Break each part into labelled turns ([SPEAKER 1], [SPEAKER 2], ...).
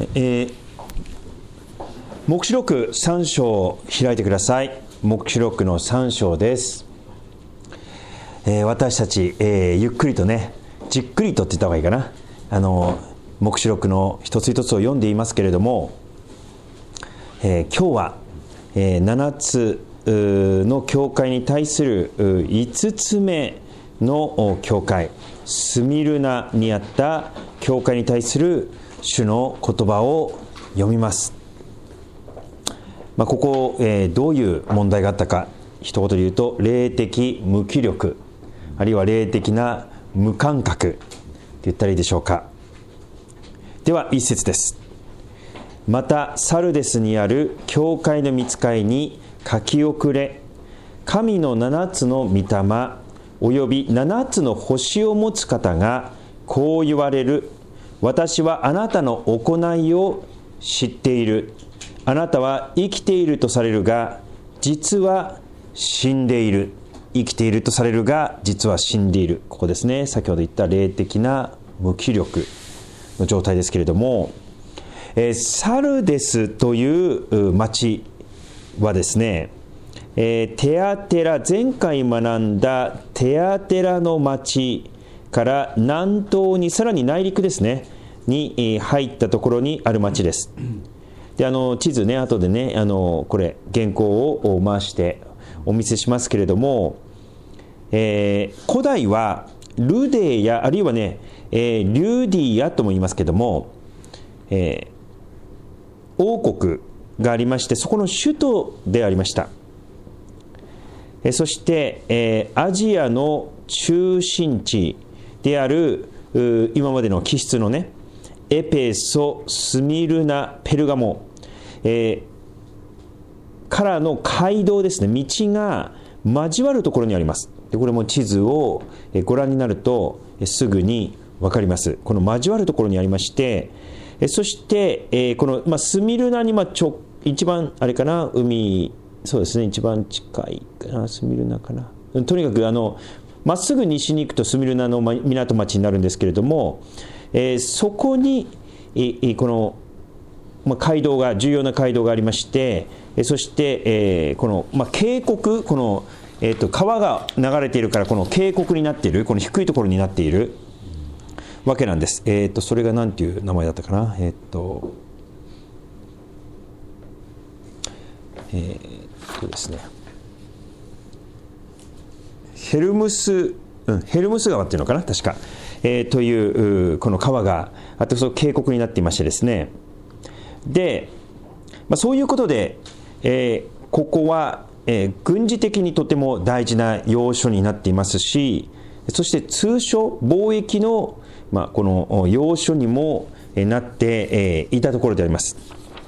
[SPEAKER 1] 黙示録3章を開いてください。黙示録の3章です。私たち、ゆっくりとね、じっくりとって言った方がいいかな。黙示録の一つ一つを読んでいますけれども、今日は、7つの教会に対する5つ目の教会、スミルナにあった教会に対する主の言葉を読みます。ここ、どういう問題があったか、一言で言うと、霊的無気力、あるいは霊的な無感覚って言ったらいいでしょうか。では一節です。またサルデスにある教会の御使いに書き遅れ、神の7つの御霊および7つの星を持つ方がこう言われる。私はあなたの行いを知っている。あなたは生きているとされるが実は死んでいる。生きているとされるが実は死んでいる。ここですね。先ほど言った霊的な無気力の状態ですけれども、サルデスという町はですね、テアテラ、前回学んだテアテラの町から南東にさらに内陸ですねに入ったところにある町です。で、地図ね、後でね、これ原稿を回してお見せしますけれども、古代はルデヤ、あるいはね、リュディアとも言いますけれども、王国がありまして、そこの首都でありました。そして、アジアの中心地である今までの気質のね、エペソ、スミルナ、ペルガモ、からの街道ですね、道が交わるところにあります。で、これも地図をご覧になるとすぐに分かります。この交わるところにありまして、そして、この、スミルナに一番あれかな、海、そうですね、一番近いかな、スミルナかな。とにかくまっすぐ西に行くとスミルナの港町になるんですけれども、そこにこの、街道が、重要な街道がありまして、そして、この、渓谷、この、川が流れているから、この渓谷になっている、この低いところになっているわけなんです。それが何ていう名前だったかな。ですね、ヘルムス川っていうのかな、確か、というこの川があって、その渓谷になっていましてですね。で、そういうことで、ここは、軍事的にとても大事な要所になっていますし、そして通商貿易の、この要所にもなっていたところであります。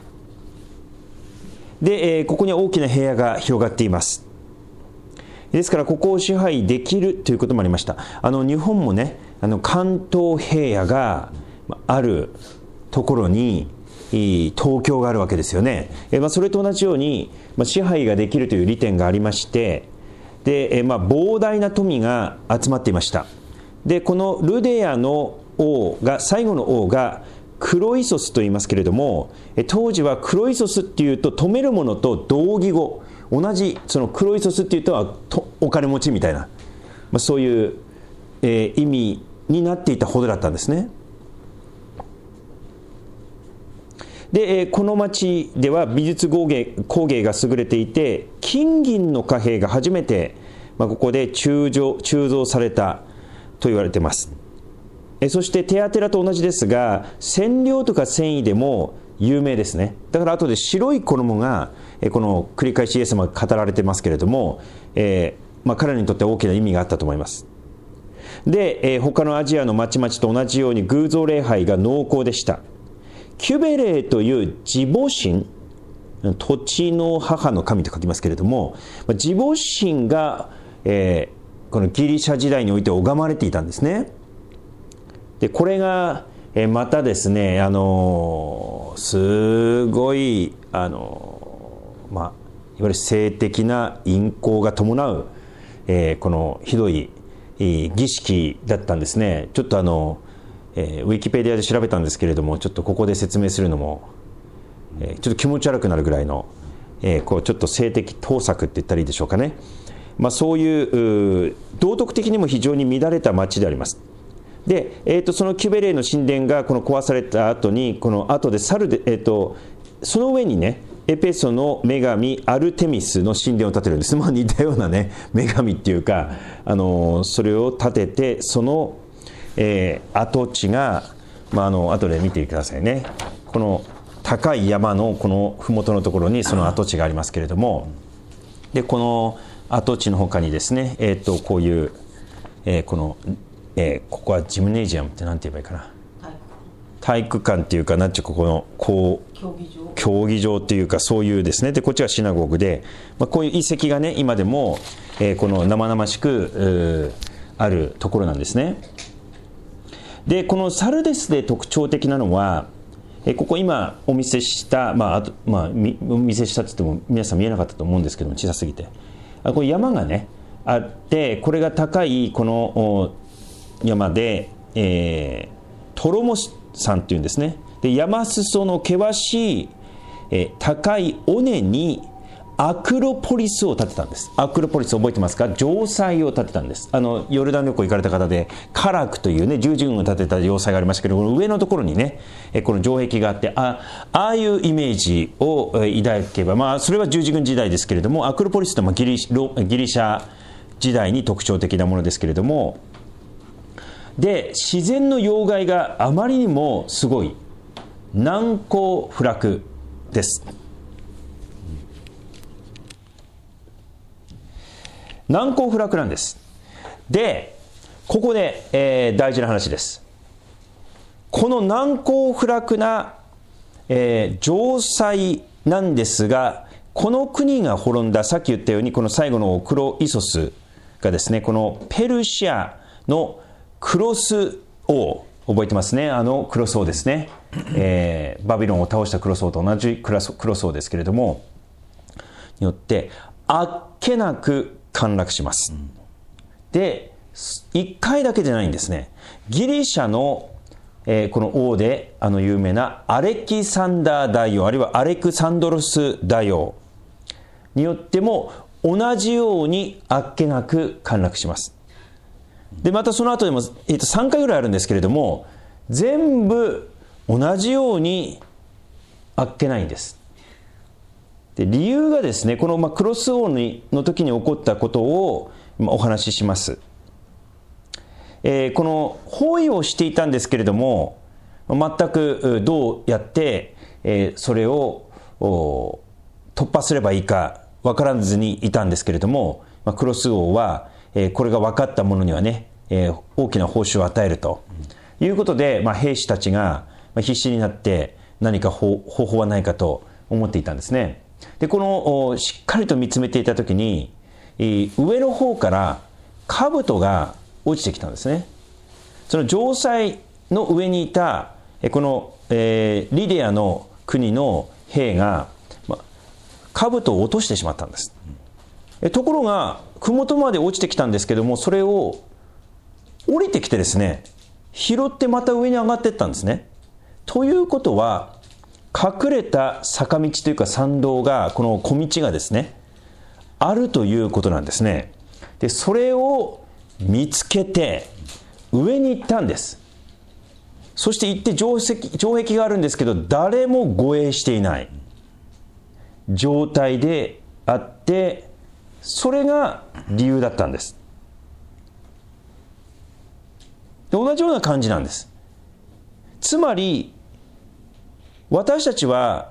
[SPEAKER 1] で、ここには大きな部屋が広がっています。ですからここを支配できるということもありました。日本もね、関東平野があるところに東京があるわけですよね。それと同じように、支配ができるという利点がありまして、で、膨大な富が集まっていました。で、このルデヤの王が、最後の王がクロイソスと言いますけれども、当時はクロイソスっていうと止めるものと同義語、同じ、そのクロイソスっていうとお金持ちみたいな、そういう、意味になっていたほどだったんですね。で、この町では美術工芸が優れていて、金銀の貨幣が初めて、ここで鋳造されたと言われています。そしてテアテラと同じですが、染料とか繊維でも有名ですね。だから後で白い衣が、この繰り返しイエス様が語られてますけれども、彼らにとって大きな意味があったと思います。で、他のアジアの町々と同じように偶像礼拝が濃厚でした。キュベレーという自母神、土地の母の神と書きますけれども、自母神が、このギリシャ時代において拝まれていたんですね。で、これが、またですね、すごいいわゆる性的な淫行が伴う、このひどい儀式だったんですね。ちょっとウィキペディアで調べたんですけれども、ちょっとここで説明するのも、ちょっと気持ち悪くなるぐらいの、こうちょっと性的盗作って言ったらいいでしょうかね。そういう道徳的にも非常に乱れた町であります。で、そのキュベレーの神殿がこの壊された後に、この後でその上にね、エペソの女神アルテミスの神殿を建てるんです。似たようなね、女神っていうか、それを建てて、その、跡地が、後で見てくださいね。この高い山のこの麓のところにその跡地がありますけれども、でこの跡地の他にですね、こういう、ここはジムネジアムって何て言えばいいかな、体育館っていうか、なんちゅうここの競技場っていうか、そういうですね。でこっちがシナゴグで、こういう遺跡がね今でも、この生々しくあるところなんですね。でこのサルデスで特徴的なのは、ここ今お見せした、お見せしたって言っても皆さん見えなかったと思うんですけども、小さすぎて、これ山がねあって、これが高いこの山で、トロモ山っていうんですね。で山裾の険しい、高い尾根にアクロポリスを建てたんです。アクロポリス覚えてますか？城塞を建てたんです。ヨルダン旅行行かれた方で、カラクというね十字軍を建てた要塞がありましたけど、この上のところにね、この城壁があって、ああいうイメージを抱けば、それは十字軍時代ですけれども、アクロポリスってギリシャ時代に特徴的なものですけれども、で自然の要害があまりにもすごい難攻不落です。難攻不落なんです。でここで、大事な話です。この難攻不落な、城塞なんですが、この国が滅んだ、さっき言ったようにこの最後のクロイソスがですね、このペルシアのクロス王、覚えてますね、クロス王ですね、バビロンを倒したクロス王と同じクロス王ですけれども、によってあっけなく陥落します。で1回だけじゃないんですね。ギリシャの、この王で有名なアレキサンダー大王、あるいはアレクサンドロス大王によっても同じようにあっけなく陥落します。でまたその後でも、3回ぐらいあるんですけれども、全部同じようにあっけないんです。で理由がですね、このクロス王の時に起こったことをお話しします。この包囲をしていたんですけれども、全くどうやって、それを突破すればいいか分からずにいたんですけれども、クロス王は、これが分かった者にはね、大きな報酬を与えるということで、兵士たちが必死になって何か方法はないかと思っていたんですね。でこのしっかりと見つめていたときに、上の方から兜が落ちてきたんですね。その城塞の上にいたこの、リデアの国の兵が兜を落としてしまったんです。ところが麓まで落ちてきたんですけども、それを降りてきてですね、拾ってまた上に上がっていったんですね。ということは、隠れた坂道というか山道が、この小道がですねあるということなんですね。でそれを見つけて上に行ったんです。そして行って城壁があるんですけど、誰も護衛していない状態であって、それが理由だったんです。で同じような感じなんです。つまり私たちは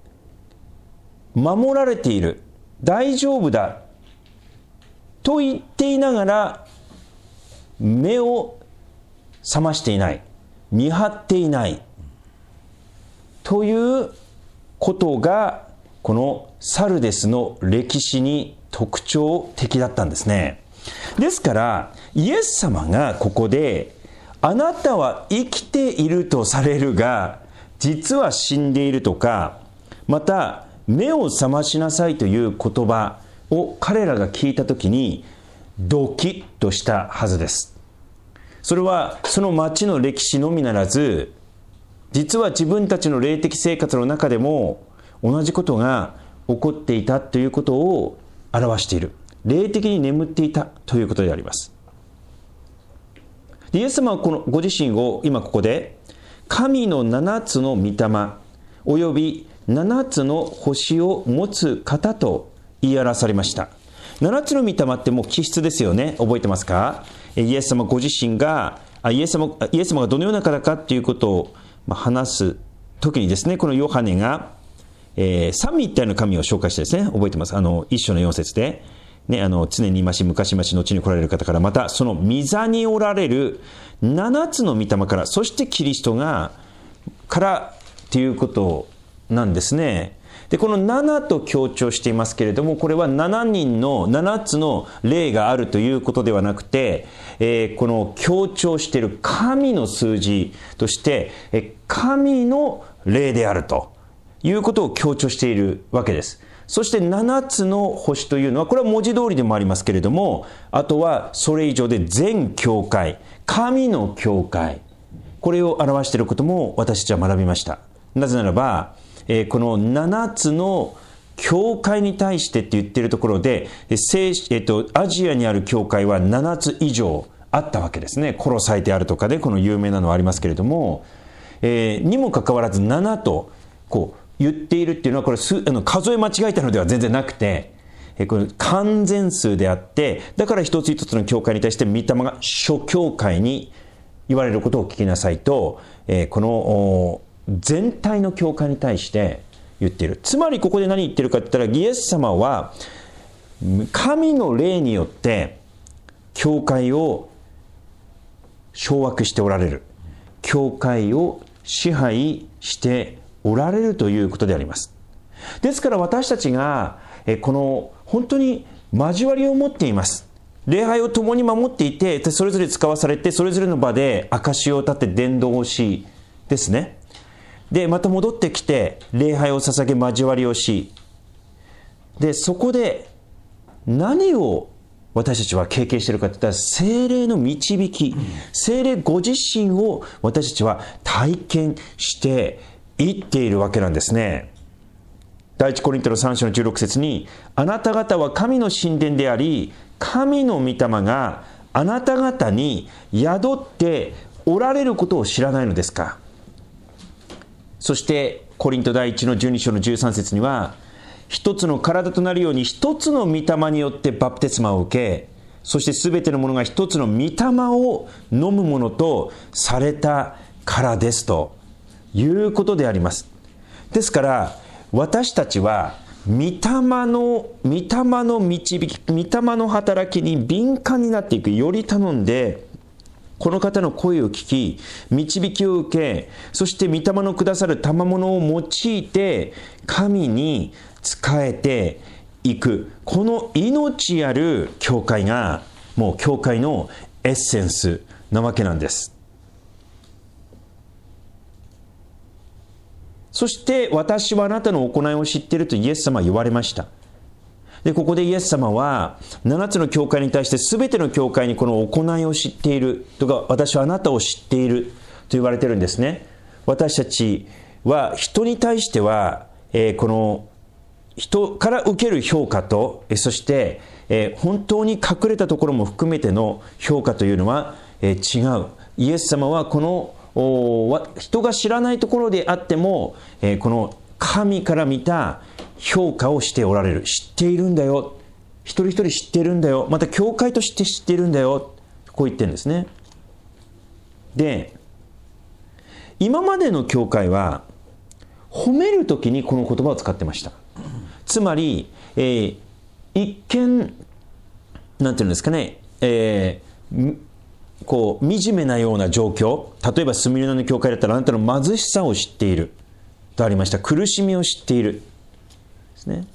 [SPEAKER 1] 守られている、大丈夫だと言っていながら目を覚ましていない、見張っていないということが、このサルデスの歴史に特徴的だったんですね。ですからイエス様がここで、あなたは生きているとされるが実は死んでいるとか、また目を覚ましなさいという言葉を彼らが聞いたときにドキッとしたはずです。 それはその町の歴史のみならず、実は自分たちの霊的生活の中でも同じことが起こっていたということを表している。霊的に眠っていたということであります。イエス様はこのご自身を今ここで神の7つの御霊および7つの星を持つ方と言い表されました。7つの御霊ってもう気質ですよね。覚えてますか？イエス様ご自身がイエス様がどのような方かということを話す時にですね、このヨハネが、三位一体の神を紹介してですね、覚えてます。一章の4節で、ね、常にいまし昔まし後に来られる方から、またその御座におられる7つの御霊から、そしてキリストがからということなんですね。でこの7と強調していますけれども、これは7人の7つの霊があるということではなくて、この強調している神の数字として、神の霊であるということを強調しているわけです。そして7つの星というのは、これは文字通りでもありますけれども、あとはそれ以上で全教会、神の教会、これを表していることも私たちは学びました。なぜならば、この7つの教会に対してって言っているところで、アジアにある教会は7つ以上あったわけですね。コロサイであるとかで、この有名なのはありますけれども、にもかかわらず7とこう言っているっていうのは、これ数え間違えたのでは全然なくて、これ完全数であって、だから一つ一つの教会に対して御霊が諸教会に言われることを聞きなさいと、この全体の教会に対して言っている。つまりここで何言ってるかって言ったら、イエス様は神の霊によって教会を掌握しておられる、教会を支配しておられるということであります。ですから私たちがこの本当に交わりを持っています。礼拝を共に守っていて、それぞれ使わされて、それぞれの場で証を立って伝道をしですね。でまた戻ってきて礼拝を捧げ交わりをし、でそこで何を私たちは経験しているかといったら、聖霊の導き、聖霊ご自身を私たちは体験していっているわけなんですね。第一コリントの3章の16節に、あなた方は神の神殿であり、神の御霊があなた方に宿っておられることを知らないのですか。そしてコリント第1の12章の13節には、一つの体となるように一つの御霊によってバプテスマを受け、そしてすべてのものが一つの霊を飲むものとされたからですということであります。ですから私たちは御霊の導き、御霊の働きに敏感になっていく、より頼んでこの方の声を聞き導きを受け、そして御霊のくださる賜物を用いて神に仕えていく、この命ある教会がもう教会のエッセンスなわけなんです。そして私はあなたの行いを知っているとイエス様は言われました。でここでイエス様は7つの教会に対して全ての教会にこの行いを知っているとか、私はあなたを知っていると言われてるんですね。私たちは人に対しては、この人から受ける評価と、そして、本当に隠れたところも含めての評価というのは、違う。イエス様はこの人が知らないところであっても、この神から見た評価をしておられる。知っているんだよ。一人一人知っているんだよ。また教会として知っているんだよ。こう言ってるんですね。で、今までの教会は褒めるときにこの言葉を使ってました。つまり、一見なんていうんですかね、こう惨めなような状況、例えばスミルナの教会だったら、あなたの貧しさを知っているとありました。苦しみを知っているですね。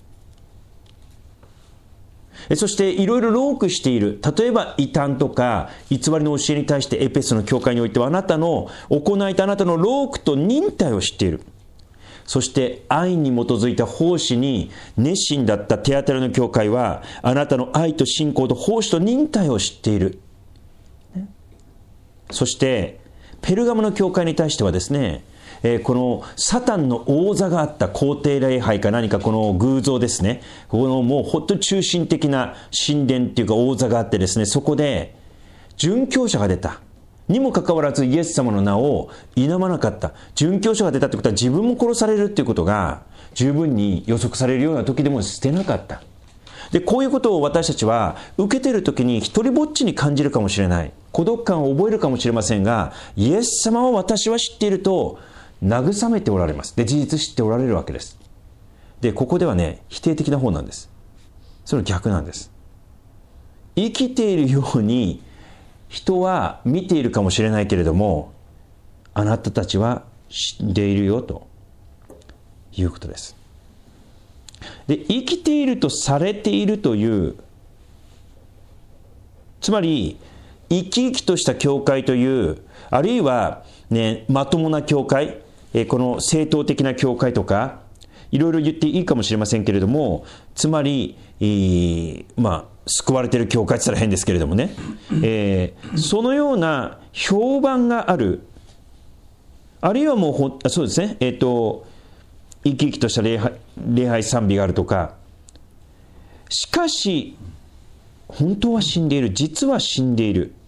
[SPEAKER 1] そしていろいろ労苦している。例えば異端とか偽りの教えに対してエペソの教会においては、あなたの行いとあなたの労苦と忍耐を知っている。そして愛に基づいた奉仕に熱心だったテアテラの教会は、あなたの愛と信仰と奉仕と忍耐を知っている。 そしてペルガモの教会に対してはですね、このサタンの王座があった皇帝礼拝か何か、この偶像ですね、このもう本当に中心的な神殿っていうか王座があってですね、そこで殉教者が出たにもかかわらずイエス様の名を否まなかった。殉教者が出たってことは自分も殺されるっていうことが十分に予測されるような時でも捨てなかった。で、こういうことを私たちは受けている時に一人ぼっちに感じるかもしれない、孤独感を覚えるかもしれませんが、イエス様を私は知っていると慰めておられます。で、事実知っておられるわけです。で、ここではね、否定的な方なんです。それは逆なんです。生きているように人は見ているかもしれないけれども、あなたたちは死んでいるよということです。で、生きているとされているという、つまり生き生きとした教会という、あるいはね、まともな教会、この正統的な教会とかいろいろ言っていいかもしれませんけれども、つまり救われている教会って言ったら変ですけれどもね、そのような評判がある、あるいはもうそうですね、生き生きとした礼拝賛美があるとか、しかし本当は死んでいる、実は死んでいる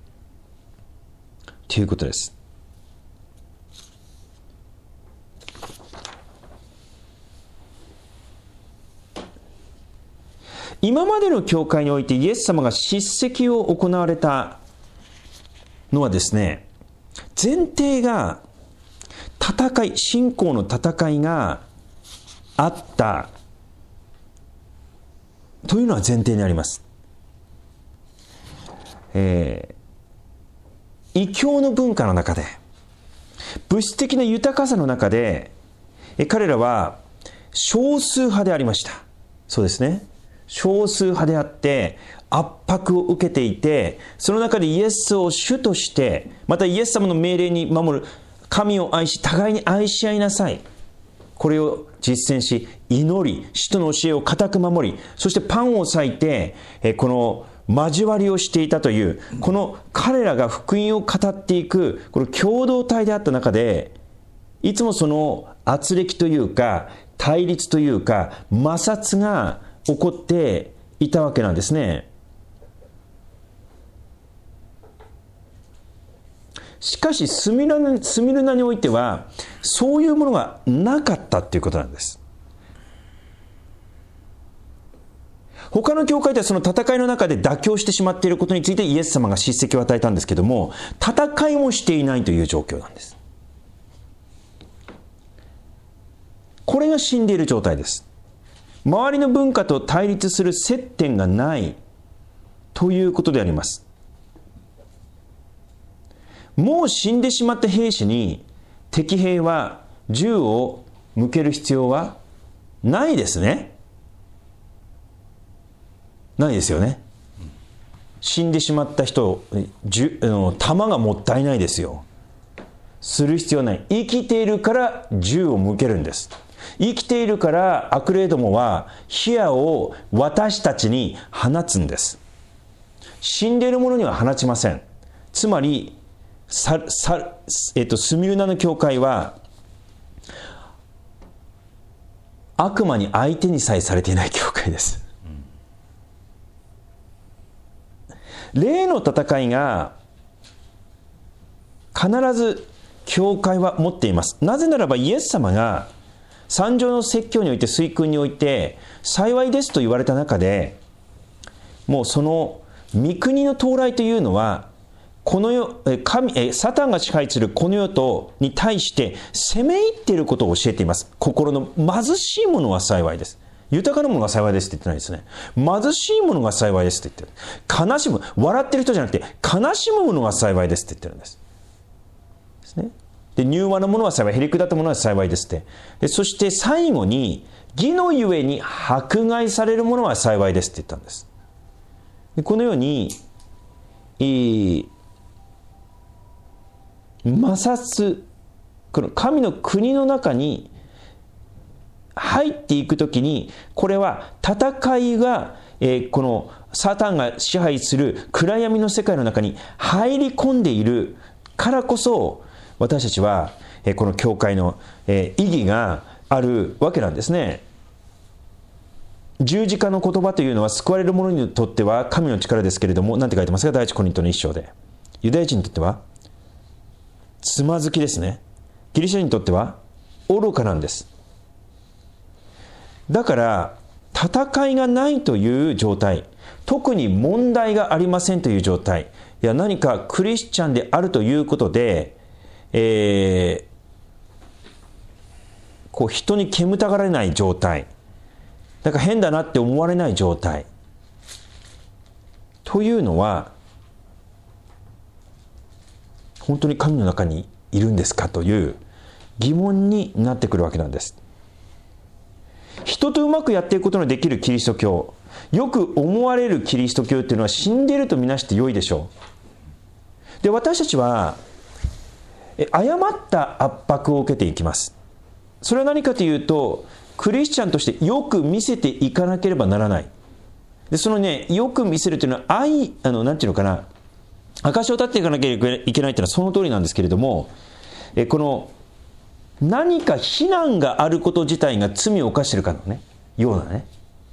[SPEAKER 1] ということです。今までの教会においてイエス様が叱責を行われたのはですね、前提が戦い、信仰の戦いがあったというのは前提にあります。異教の文化の中で、物質的な豊かさの中で、彼らは少数派でありました。そうですね。少数派であって圧迫を受けていて、その中でイエスを主として、またイエス様の命令に守る、神を愛し互いに愛し合いなさい、これを実践し、祈り、使徒の教えを固く守り、そしてパンを裂いてこの交わりをしていたという、この彼らが福音を語っていくこの共同体であった中で、いつもその軋轢というか対立というか摩擦が起こっていたわけなんですね。しかしスミルナにおいてはそういうものがなかったということなんです。他の教会ではその戦いの中で妥協してしまっていることについてイエス様が叱責を与えたんですけども、戦いもしていないという状況なんです。これが死んでいる状態です。周りの文化と対立する接点がないということであります。もう死んでしまった兵士に敵兵は銃を向ける必要はないですね。ないですよね。死んでしまった人、弾がもったいないですよ。する必要ない。生きているから銃を向けるんです。生きているから悪霊どもは火矢を私たちに放つんです。死んでいる者には放ちません。つまりスミルナの教会は悪魔に相手にさえされていない教会です。霊の戦いが必ず教会は持っています。なぜならばイエス様が三条の説教において水訓において幸いですと言われた中で、もうその御国の到来というのはこの世、サタンが支配するこの世に対して攻め入っていることを教えています。心の貧しいものは幸いです。豊かなものが幸いですって言ってないですね。貧しいものが幸いですって言ってる。悲しむ、笑ってる人じゃなくて悲しむものが幸いですって言ってるんです。ですね。で、柔和なものは幸い、へりくだったものは幸いですって。で、そして最後に義のゆえに迫害されるものは幸いですって言ったんです。で、このように摩擦、この神の国の中に入っていくときに、これは戦いが、このサタンが支配する暗闇の世界の中に入り込んでいるからこそ、私たちはこの教会の意義があるわけなんですね。十字架の言葉というのは救われる者にとっては神の力ですけれども、なんて書いてますか、第一コリントの一章で。ユダヤ人にとってはつまずきですね。ギリシャ人にとっては愚かなんです。だから戦いがないという状態、特に問題がありませんという状態、いや何かクリスチャンであるということで、こう人に煙たがられない状態、なんか変だなって思われない状態というのは、本当に神の中にいるんですかという疑問になってくるわけなんです。人とうまくやっていくことのできるキリスト教、よく思われるキリスト教っていうのは死んでいるとみなして良いでしょう。で、私たちは誤った圧迫を受けていきます。それは何かというと、クリスチャンとしてよく見せていかなければならない。で、そのね、よく見せるというのはなんていうのかな、証を立っていかなきゃいけないというのはその通りなんですけれども、この何か非難があること自体が罪を犯しているかのね、ようなね、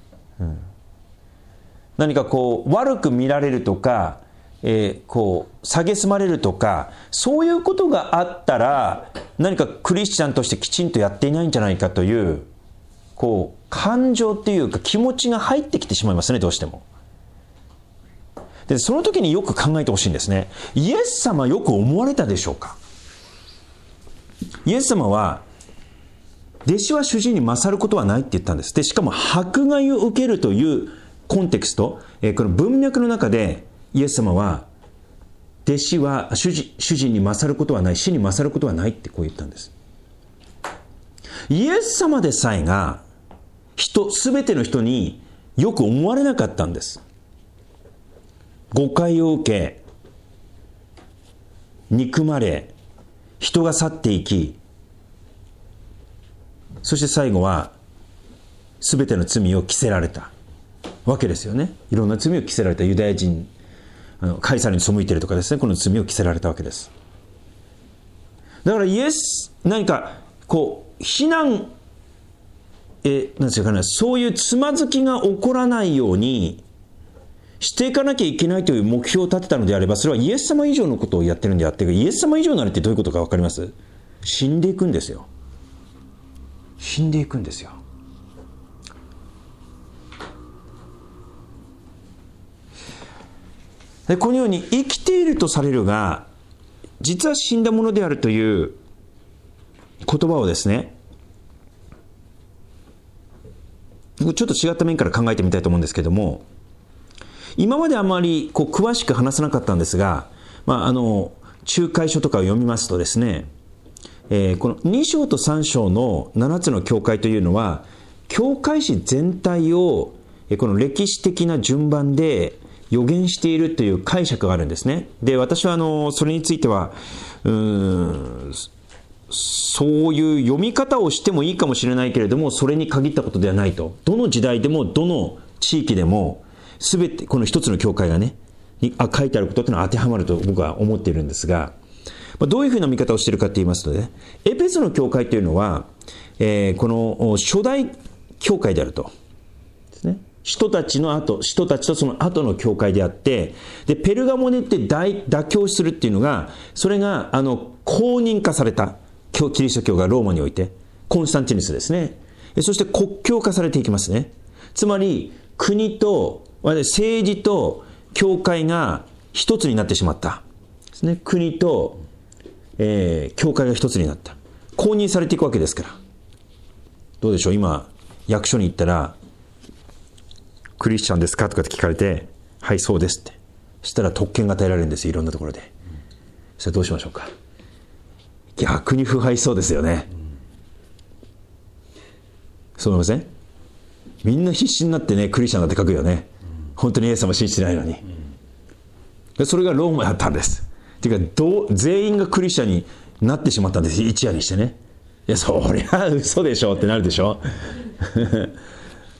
[SPEAKER 1] 何かこう悪く見られるとか、こう蔑まれるとか、そういうことがあったら何かクリスチャンとしてきちんとやっていないんじゃないかという、こう感情っていうか気持ちが入ってきてしまいますね、どうしても。で、その時によく考えてほしいんですね。イエス様よく思われたでしょうか。イエス様は弟子は主人に勝ることはないって言ったんです。で、しかも迫害を受けるというコンテクスト、この文脈の中でイエス様は弟子は主人に勝ることはない、死に勝ることはないってこう言ったんです。イエス様でさえが全ての人によく思われなかったんです。誤解を受け、憎まれ、人が去っていき、そして最後は全ての罪を着せられたわけですよね。いろんな罪を着せられた。ユダヤ人、カイサルに背いているとかですね、この罪を着せられたわけです。だから何かこう非難、なんていうかな、そういうつまずきが起こらないようにしていかなきゃいけないという目標を立てたのであれば、それはイエス様以上のことをやってるんであって、イエス様以上になるってどういうことか分かります？死んでいくんですよ。死んでいくんですよ。で、このように生きているとされるが実は死んだものであるという言葉をですね、ちょっと違った面から考えてみたいと思うんですけども、今まであまりこう詳しく話さなかったんですが、仲介書とかを読みますとですね、この2章と3章の7つの教会というのは、教会史全体をこの歴史的な順番で予言しているという解釈があるんですね。で、私はそれについてはそういう読み方をしてもいいかもしれないけれども、それに限ったことではないと。どの時代でもどの地域でも全てこの一つの教会がね書いてあることというのは当てはまると僕は思っているんですが、どういうふうな見方をしているかと言いますとね、エペソの教会というのは、この初代教会であるとですね。使徒たちとその後の教会であって、でペルガモに行って妥協するっていうのが、それが公認化されたキリスト教がローマにおいて、コンスタンティヌスですね。そして国教化されていきますね。つまり国と政治と教会が一つになってしまったですね。国と、教会が一つになった、公認されていくわけですから。どうでしょう、今役所に行ったらクリスチャンですかとかって聞かれて、はいそうですって、そしたら特権が与えられるんですよ、いろんなところで。それどうしましょうか。逆に腐敗しそうですよね。そう思いません？みんな必死になってね、クリスチャンだって書くよね。本当にイエス様を信じてないのに。それがローマだったんです。っていうか全員がクリスチャンになってしまったんです、一夜にしてね。いやそりゃ嘘でしょってなるでしょ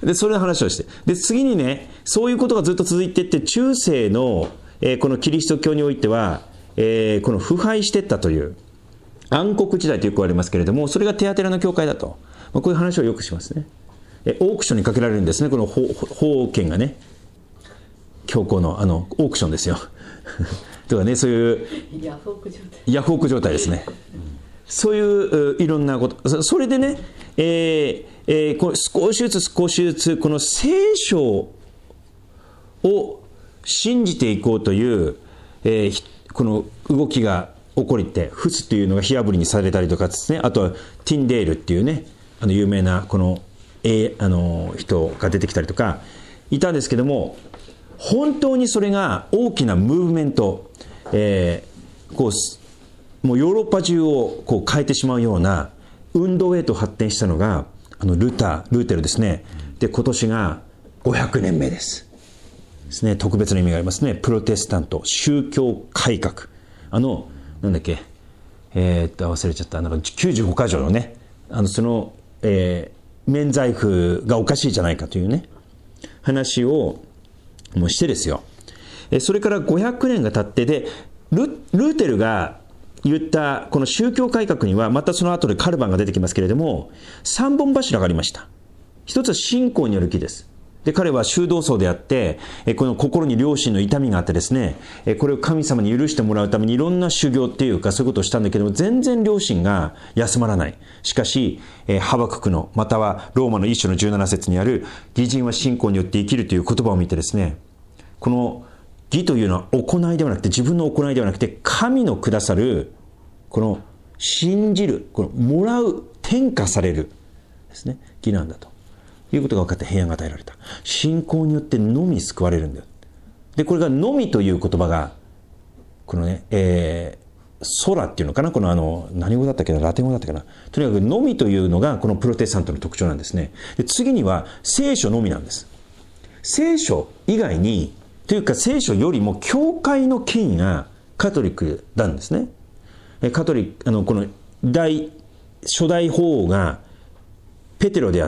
[SPEAKER 1] でそれの話をして、で次にね、そういうことがずっと続いていって、中世の、このキリスト教においては、この腐敗していったという暗黒時代とよく言われますけれども、それがテアテラの教会だと、こういう話をよくしますね。オークションにかけられるんですね、この法権がね、教皇のオークションですよとかね、そういうヤフオク状態ですね。そういういろんなこと、それでね、これ少しずつこの聖書を信じていこうという、この動きが起こりて、フスというのが火あぶりにされたりとかですね、あとはティンデールっていうね、有名なこの、人が出てきたりとかいたんですけども、本当にそれが大きなムーブメント、こうもうヨーロッパ中をこう変えてしまうような運動へと発展したのがルーテルですね。で今年が500年目ですね。特別な意味がありますね。プロテスタント宗教改革、なんだっけ、忘れちゃった、なんか95箇条のね、その、免罪符がおかしいじゃないかというね話をもうしてですよ。それから500年が経って、でルーテルが言ったこの宗教改革には、またその後でカルバンが出てきますけれども、3本柱がありました。一つは信仰による義です。で彼は修道僧であって、この心に良心の痛みがあってですね、これを神様に許してもらうためにいろんな修行っていうかそういうことをしたんだけども、全然良心が休まらない。しかしハバククの、またはローマの一章の17節にある義人は信仰によって生きるという言葉を見てですね、この義というのは行いではなくて、自分の行いではなくて、神のくださるこの信じる、このもらう、転嫁されるですね、義なんだということが分かって平安が与えられた。信仰によってのみ救われるんだよ。でこれがのみという言葉がこのね、ソラっていうのかな、この何語だったっけな、ラテン語だったかな、とにかくのみというのがこのプロテスタントの特徴なんですね。で次には聖書のみなんです。聖書以外にというか、聖書よりも教会の権威がカトリックなんですね。カトリックこの初代法王がペテロであって、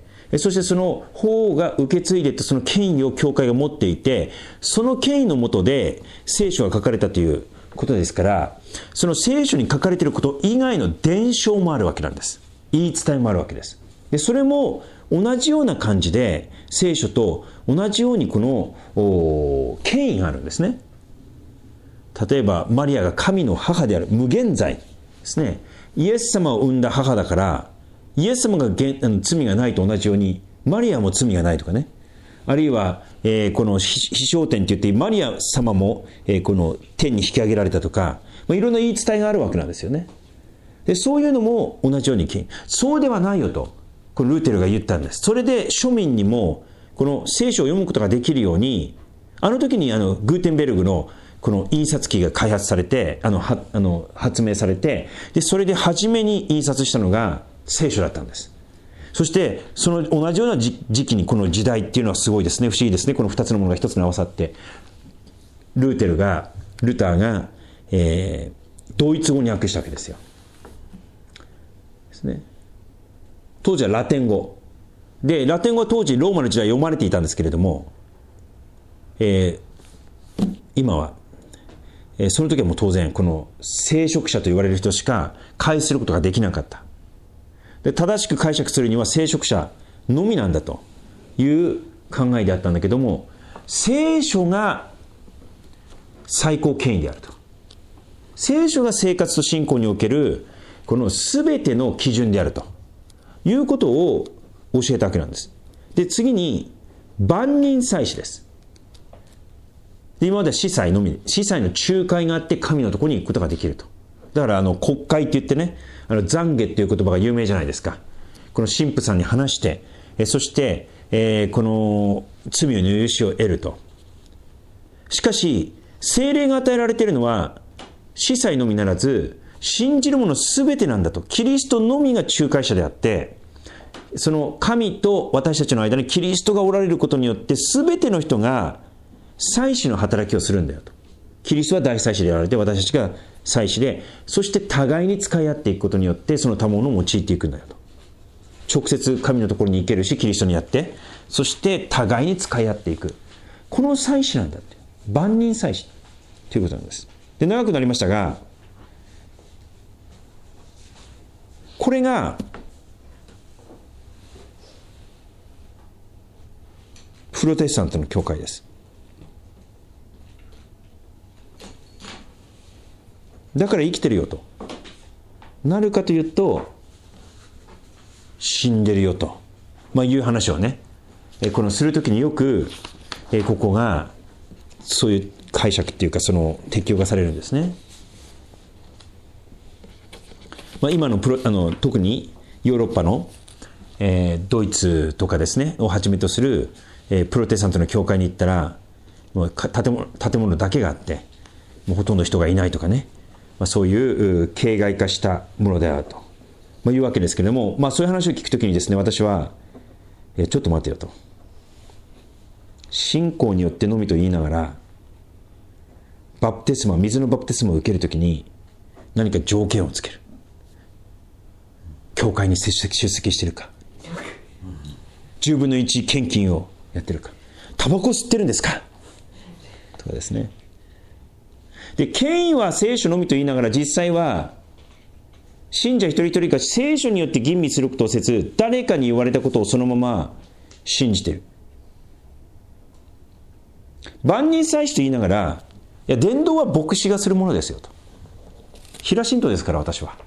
[SPEAKER 1] そしてその法王が受け継いでいったその権威を教会が持っていて、その権威の下で聖書が書かれたということですから、その聖書に書かれていること以外の伝承もあるわけなんです。言い伝えもあるわけです。でそれも同じような感じで聖書と同じようにこの権威があるんですね。例えばマリアが神の母である無限罪ですね。イエス様を産んだ母だから、イエス様が罪がないと同じようにマリアも罪がないとかね。あるいは、この飛翔天といってマリア様も、この天に引き上げられたとか、いろんな言い伝えがあるわけなんですよね。でそういうのも同じようにそうではないよとこのルーテルが言ったんです。それで庶民にもこの聖書を読むことができるように、あの時にグーテンベルグのこの印刷機が開発されて、発明されて、でそれで初めに印刷したのが聖書だったんです。そしてその同じような時期にこの時代っていうのはすごいですね、不思議ですね。この2つのものが一つに合わさって、ルターが、ドイツ語に訳したわけですよ。ですね。当時はラテン語で、ラテン語は当時ローマの時代読まれていたんですけれども、今は、その時はもう当然この聖職者と言われる人しか解することができなかった。で正しく解釈するには聖職者のみなんだという考えであったんだけども、聖書が最高権威であると。聖書が生活と信仰におけるこの全ての基準であるということを教えたわけなんです。で次に万人祭司です。で今までは司祭のみ、司祭の仲介があって神のところに行くことができると。だから国会って言ってね、懺悔っていう言葉が有名じゃないですか。この神父さんに話して、そして、この罪の許しを得ると。しかし聖霊が与えられているのは司祭のみならず、信じる者すべてなんだと。キリストのみが仲介者であって、その神と私たちの間にキリストがおられることによって、すべての人が祭司の働きをするんだよと。キリストは大祭司であられて、私たちが祭司で、そして互いに使い合っていくことによって、その賜物を用いていくんだよと。 直接神のところに行けるし、キリストにあって、そして互いに使い合っていく。この祭司なんだって。万人祭司ということなんです。で、長くなりましたが、これがプロテスタントの教会です。だから生きてるよとなるかというと、死んでるよと、いう話をね、このするときによく、ここがそういう解釈っていうか、その適用がされるんですね。今の特にヨーロッパの、ドイツとかですねをはじめとする、プロテスタントの教会に行ったら、もう建物だけがあって、もうほとんど人がいないとかね、そういう形骸化したものであると、いうわけですけれども、そういう話を聞くときにですね、私は、ちょっと待てよと。信仰によってのみと言いながら、水のバプテスマを受けるときに何か条件をつける。教会に出席してるか、10分の1献金をやってるか、タバコ吸ってるんですかとかですね。で、権威は聖書のみと言いながら、実際は信者一人一人が聖書によって吟味することをせず、誰かに言われたことをそのまま信じている。万人祭司と言いながら、いや、伝道は牧師がするものですよと。平信徒ですから私は。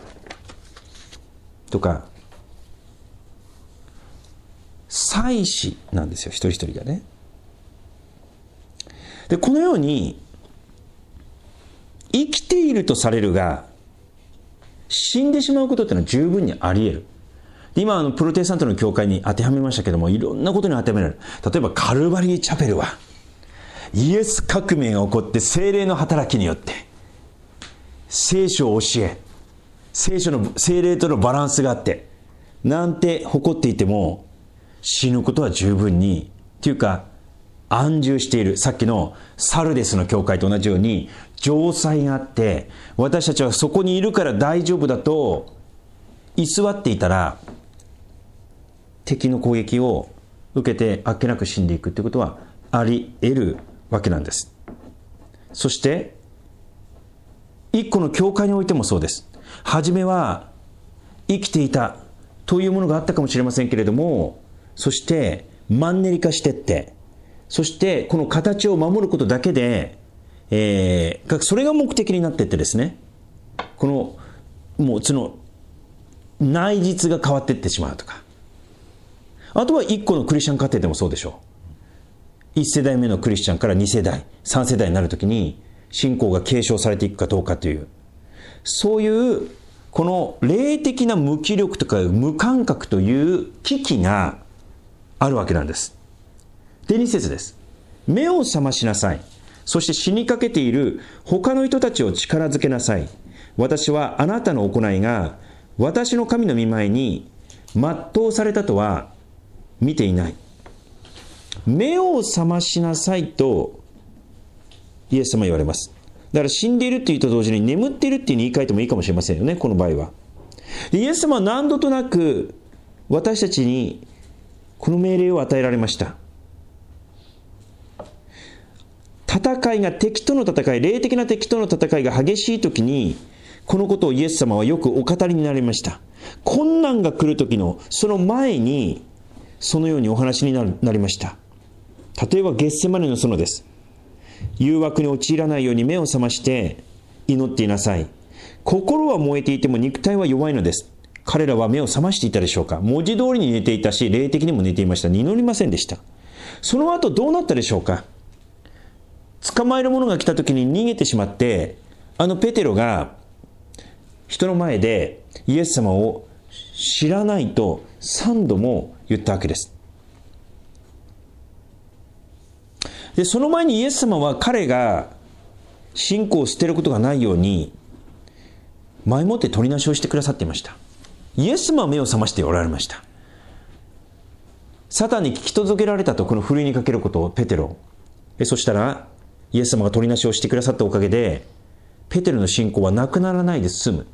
[SPEAKER 1] とか、祭司なんですよ、一人一人がね。で、このように生きているとされるが死んでしまうことっていうのは十分にあり得る。で、今プロテスタントの教会に当てはめましたけども、いろんなことに当てはめられる。例えばカルバリーチャペルはイエス革命が起こって聖霊の働きによって聖書を教え、聖霊とのバランスがあってなんて誇っていても、死ぬことは十分にっていうか安住している。さっきのサルデスの教会と同じように城塞があって、私たちはそこにいるから大丈夫だと居座っていたら、敵の攻撃を受けてあっけなく死んでいくということはあり得るわけなんです。そして一個の教会においてもそうです。初めは生きていたというものがあったかもしれませんけれども、そしてマンネリ化していって、そしてこの形を守ることだけで、それが目的になっていってですね、もうその内実が変わっていってしまうとか、あとは一個のクリスチャン家庭でもそうでしょう。1世代目のクリスチャンから2世代3世代になるときに信仰が継承されていくかどうかという、そういうこの霊的な無気力とか無感覚という危機があるわけなんです。で、2節です。目を覚ましなさい。そして死にかけている他の人たちを力づけなさい。私はあなたの行いが私の神の御前に全うされたとは見ていない。目を覚ましなさいとイエス様は言われます。だから死んでいるっていうと同時に眠っているっていうに言い換えてもいいかもしれませんよね、この場合は。で、イエス様は何度となく私たちにこの命令を与えられました。戦いが、敵との戦い、霊的な敵との戦いが激しいときに、このことをイエス様はよくお語りになりました。困難が来るときのその前にそのようにお話になりました。例えばゲッセマネの園です。誘惑に陥らないように目を覚まして祈っていなさい。心は燃えていても肉体は弱いのです。彼らは目を覚ましていたでしょうか。文字通りに寝ていたし、霊的にも寝ていました。祈りませんでした。その後どうなったでしょうか。捕まえる者が来た時に逃げてしまって、ペテロが人の前でイエス様を知らないと3度も言ったわけです。で、その前にイエス様は彼が信仰を捨てることがないように前もって取りなしをしてくださっていました。イエス様は目を覚ましておられました。サタンに聞き届けられたと、このふるいにかけることをペテロ。そしたらイエス様が取りなしをしてくださったおかげでペテロの信仰はなくならないで済む。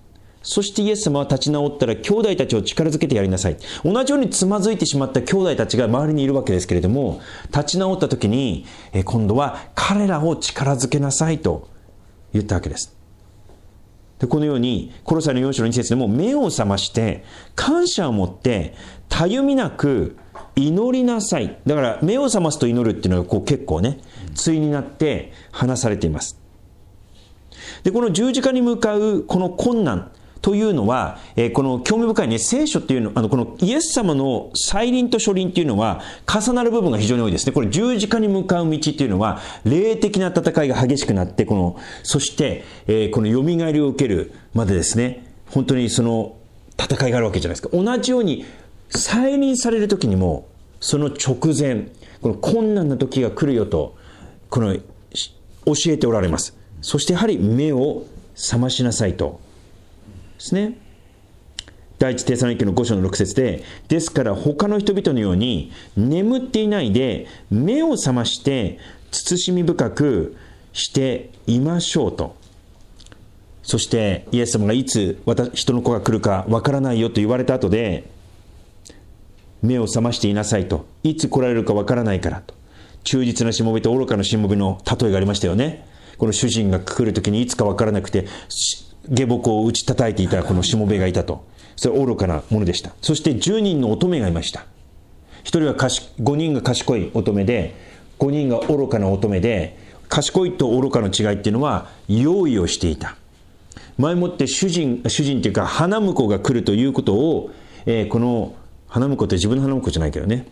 [SPEAKER 1] そしてイエス様は立ち直ったら兄弟たちを力づけてやりなさい。同じようにつまずいてしまった兄弟たちが周りにいるわけですけれども、立ち直った時に今度は彼らを力づけなさいと言ったわけです。でこのようにコロサイの4章の2節でも、目を覚まして感謝を持ってたゆみなく祈りなさい。だから目を覚ますと祈るっていうのが結構ね、対になって話されています。でこの十字架に向かうこの困難というのは、この興味深いね、聖書っていうの、このイエス様の再臨と初臨っていうのは重なる部分が非常に多いですね。これ十字架に向かう道っていうのは霊的な戦いが激しくなって、そして、この蘇りを受けるまでですね、本当にその戦いがあるわけじゃないですか。同じように再臨される時にも、その直前、この困難な時が来るよと教えておられます。そしてやはり目を覚ましなさいとですね。第一テサロニケの5章の6節で、ですから他の人々のように眠っていないで目を覚まして慎み深くしていましょうと。そしてイエス様がいつ人の子が来るかわからないよと言われた後で、目を覚ましていなさいと。いつ来られるかわからないからと。忠実なしもべと愚かなしもべの例えがありましたよね。この主人が来るときにいつかわからなくて下僕を打ち叩いていたこのしもべがいたと。それは愚かなものでした。そして10人の乙女がいました。1人は5人が賢い乙女で、5人が愚かな乙女で、賢いと愚かの違いっていうのは用意をしていた。前もって主人っていうか花婿が来るということを、この花婿って自分の花婿じゃないけどね、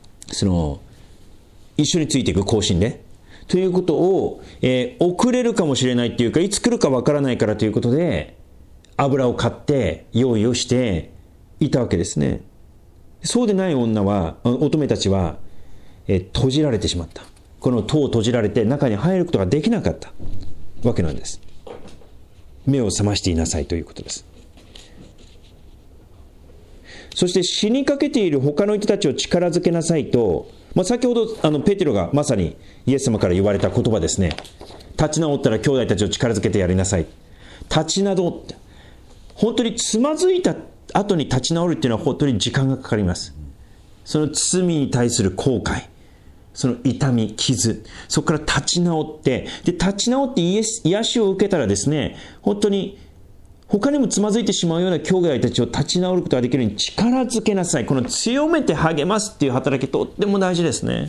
[SPEAKER 1] 一緒についていく行進でということを、遅れるかもしれないっていうか、いつ来るかわからないからということで油を買って用意をしていたわけですね。そうでない乙女たちは、閉じられてしまった。この戸を閉じられて中に入ることができなかったわけなんです。目を覚ましていなさいということです。そして死にかけている他の人たちを力づけなさいと、先ほどペテロがまさにイエス様から言われた言葉ですね。立ち直ったら兄弟たちを力づけてやりなさい。立ち直って、本当につまずいた後に立ち直るっていうのは本当に時間がかかります。その罪に対する後悔、その痛み、傷、そこから立ち直って、で立ち直って癒しを受けたらですね、本当に他にもつまずいてしまうような兄弟たちを立ち直ることができるように力づけなさい。この強めて励ますっていう働き、とっても大事ですね。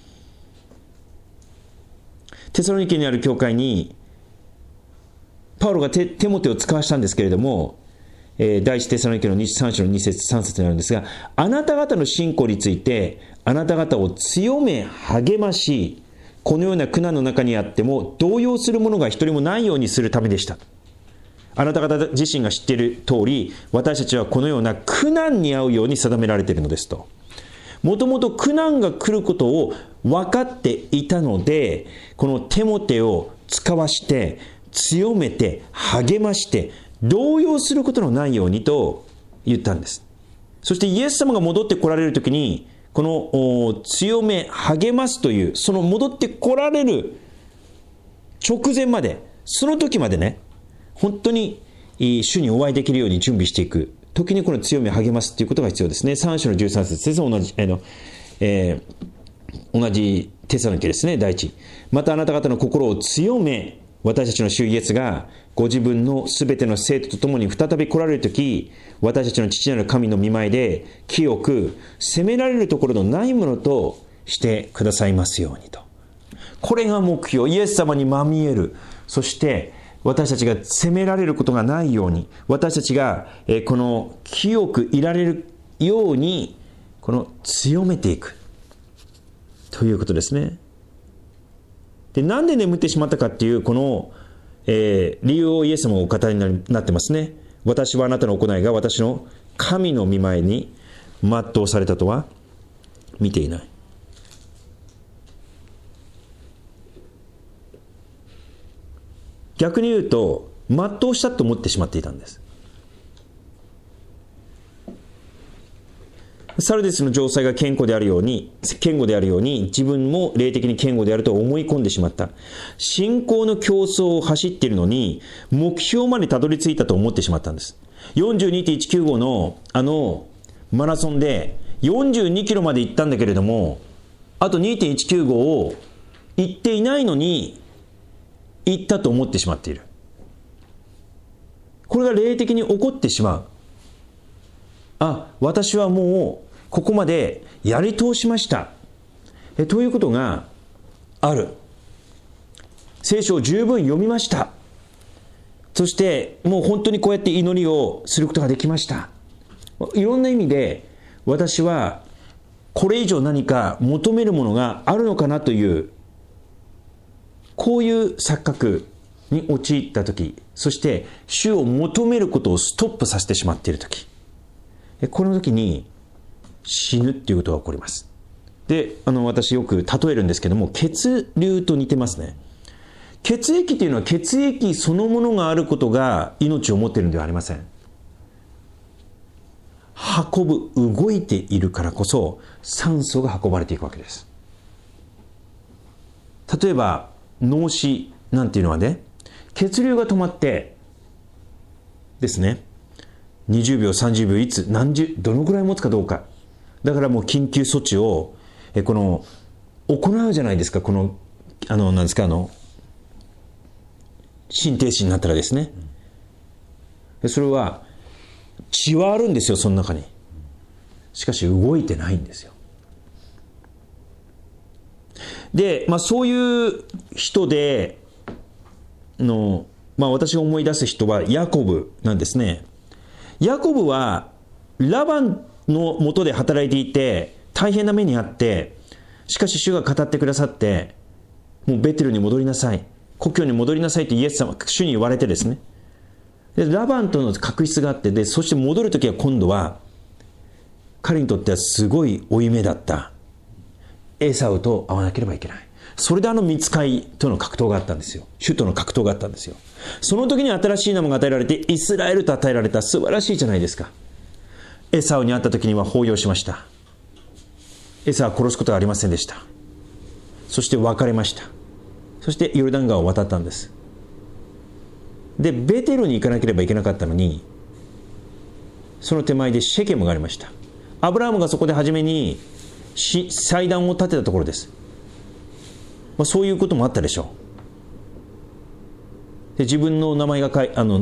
[SPEAKER 1] テサロニケにある教会にパウロがテモテを使わしたんですけれども、第一テサロニケの3章の2節3節にあるんですが、あなた方の信仰についてあなた方を強め励まし、このような苦難の中にあっても動揺する者が一人もないようにするためでした。あなた方自身が知っている通り、私たちはこのような苦難に遭うように定められているのですと。もともと苦難が来ることを分かっていたので、このテモテを使わして強めて励まして動揺することのないようにと言ったんです。そしてイエス様が戻って来られるときに、この強め励ますという、その戻って来られる直前まで、その時までね、本当に主にお会いできるように準備していく時に、この強め励ますということが必要ですね。3章の13節です。同じテサロニケですね。第一、またあなた方の心を強め、私たちの主イエスがご自分のすべての生徒と共に再び来られるとき、私たちの父なる神の御前で清く責められるところのないものとしてくださいますようにと。これが目標。イエス様にまみえる。そして私たちが責められることがないように、私たちがこの清くいられるように、この強めていくということですね。で、なんで眠ってしまったかっていうこの、理由をイエスもお語りになってますね。私はあなたの行いが私の神の御前に全うされたとは見ていない。逆に言うと、全うしたと思ってしまっていたんです。サルデスの城塞が堅固であるように、自分も霊的に堅固であると思い込んでしまった。信仰の競争を走っているのに、目標までたどり着いたと思ってしまったんです。 42.195 のマラソンで42キロまで行ったんだけれども、あと 2.195 を行っていないのに行ったと思ってしまっている。これが霊的に起こってしまう。私はもうここまでやり通しましたということがある。聖書を十分読みました。そしてもう本当にこうやって祈りをすることができました。いろんな意味で私はこれ以上何か求めるものがあるのかなという、こういう錯覚に陥ったとき、そして主を求めることをストップさせてしまっているとき、この時に死ぬっていうことが起こります。で、私よく例えるんですけども、血流と似てますね。血液というのは血液そのものがあることが命を持っているのではありません。運ぶ、動いているからこそ酸素が運ばれていくわけです。例えば脳死なんていうのはね、血流が止まってですね、20秒30秒いつどのくらい持つかどうか、だからもう緊急措置を行うじゃないですか。なんですか、心停止になったらですね、それは血はあるんですよ、その中に。しかし動いてないんですよ。で、そういう人で私が思い出す人はヤコブなんですね。ヤコブはラバンの下で働いていて大変な目にあって、しかし主が語ってくださって、もうベテルに戻りなさい、故郷に戻りなさいとイエス様、主に言われてですね、でラバンとの確執があって、でそして戻るときは今度は彼にとってはすごい負い目だったエサウと会わなければいけない。それで御使いとの格闘があったんですよ。主との格闘があったんですよ。その時に新しい名前が与えられて、イスラエルと与えられた。素晴らしいじゃないですか。エサウに会った時には抱擁しました。エサウは殺すことはありませんでした。そして別れました。そしてヨルダン川を渡ったんです。でベテルに行かなければいけなかったのに、その手前でシェケムがありました。アブラハムがそこで初めに祭壇を建てたところです。そういうこともあったでしょう。で自分の名前が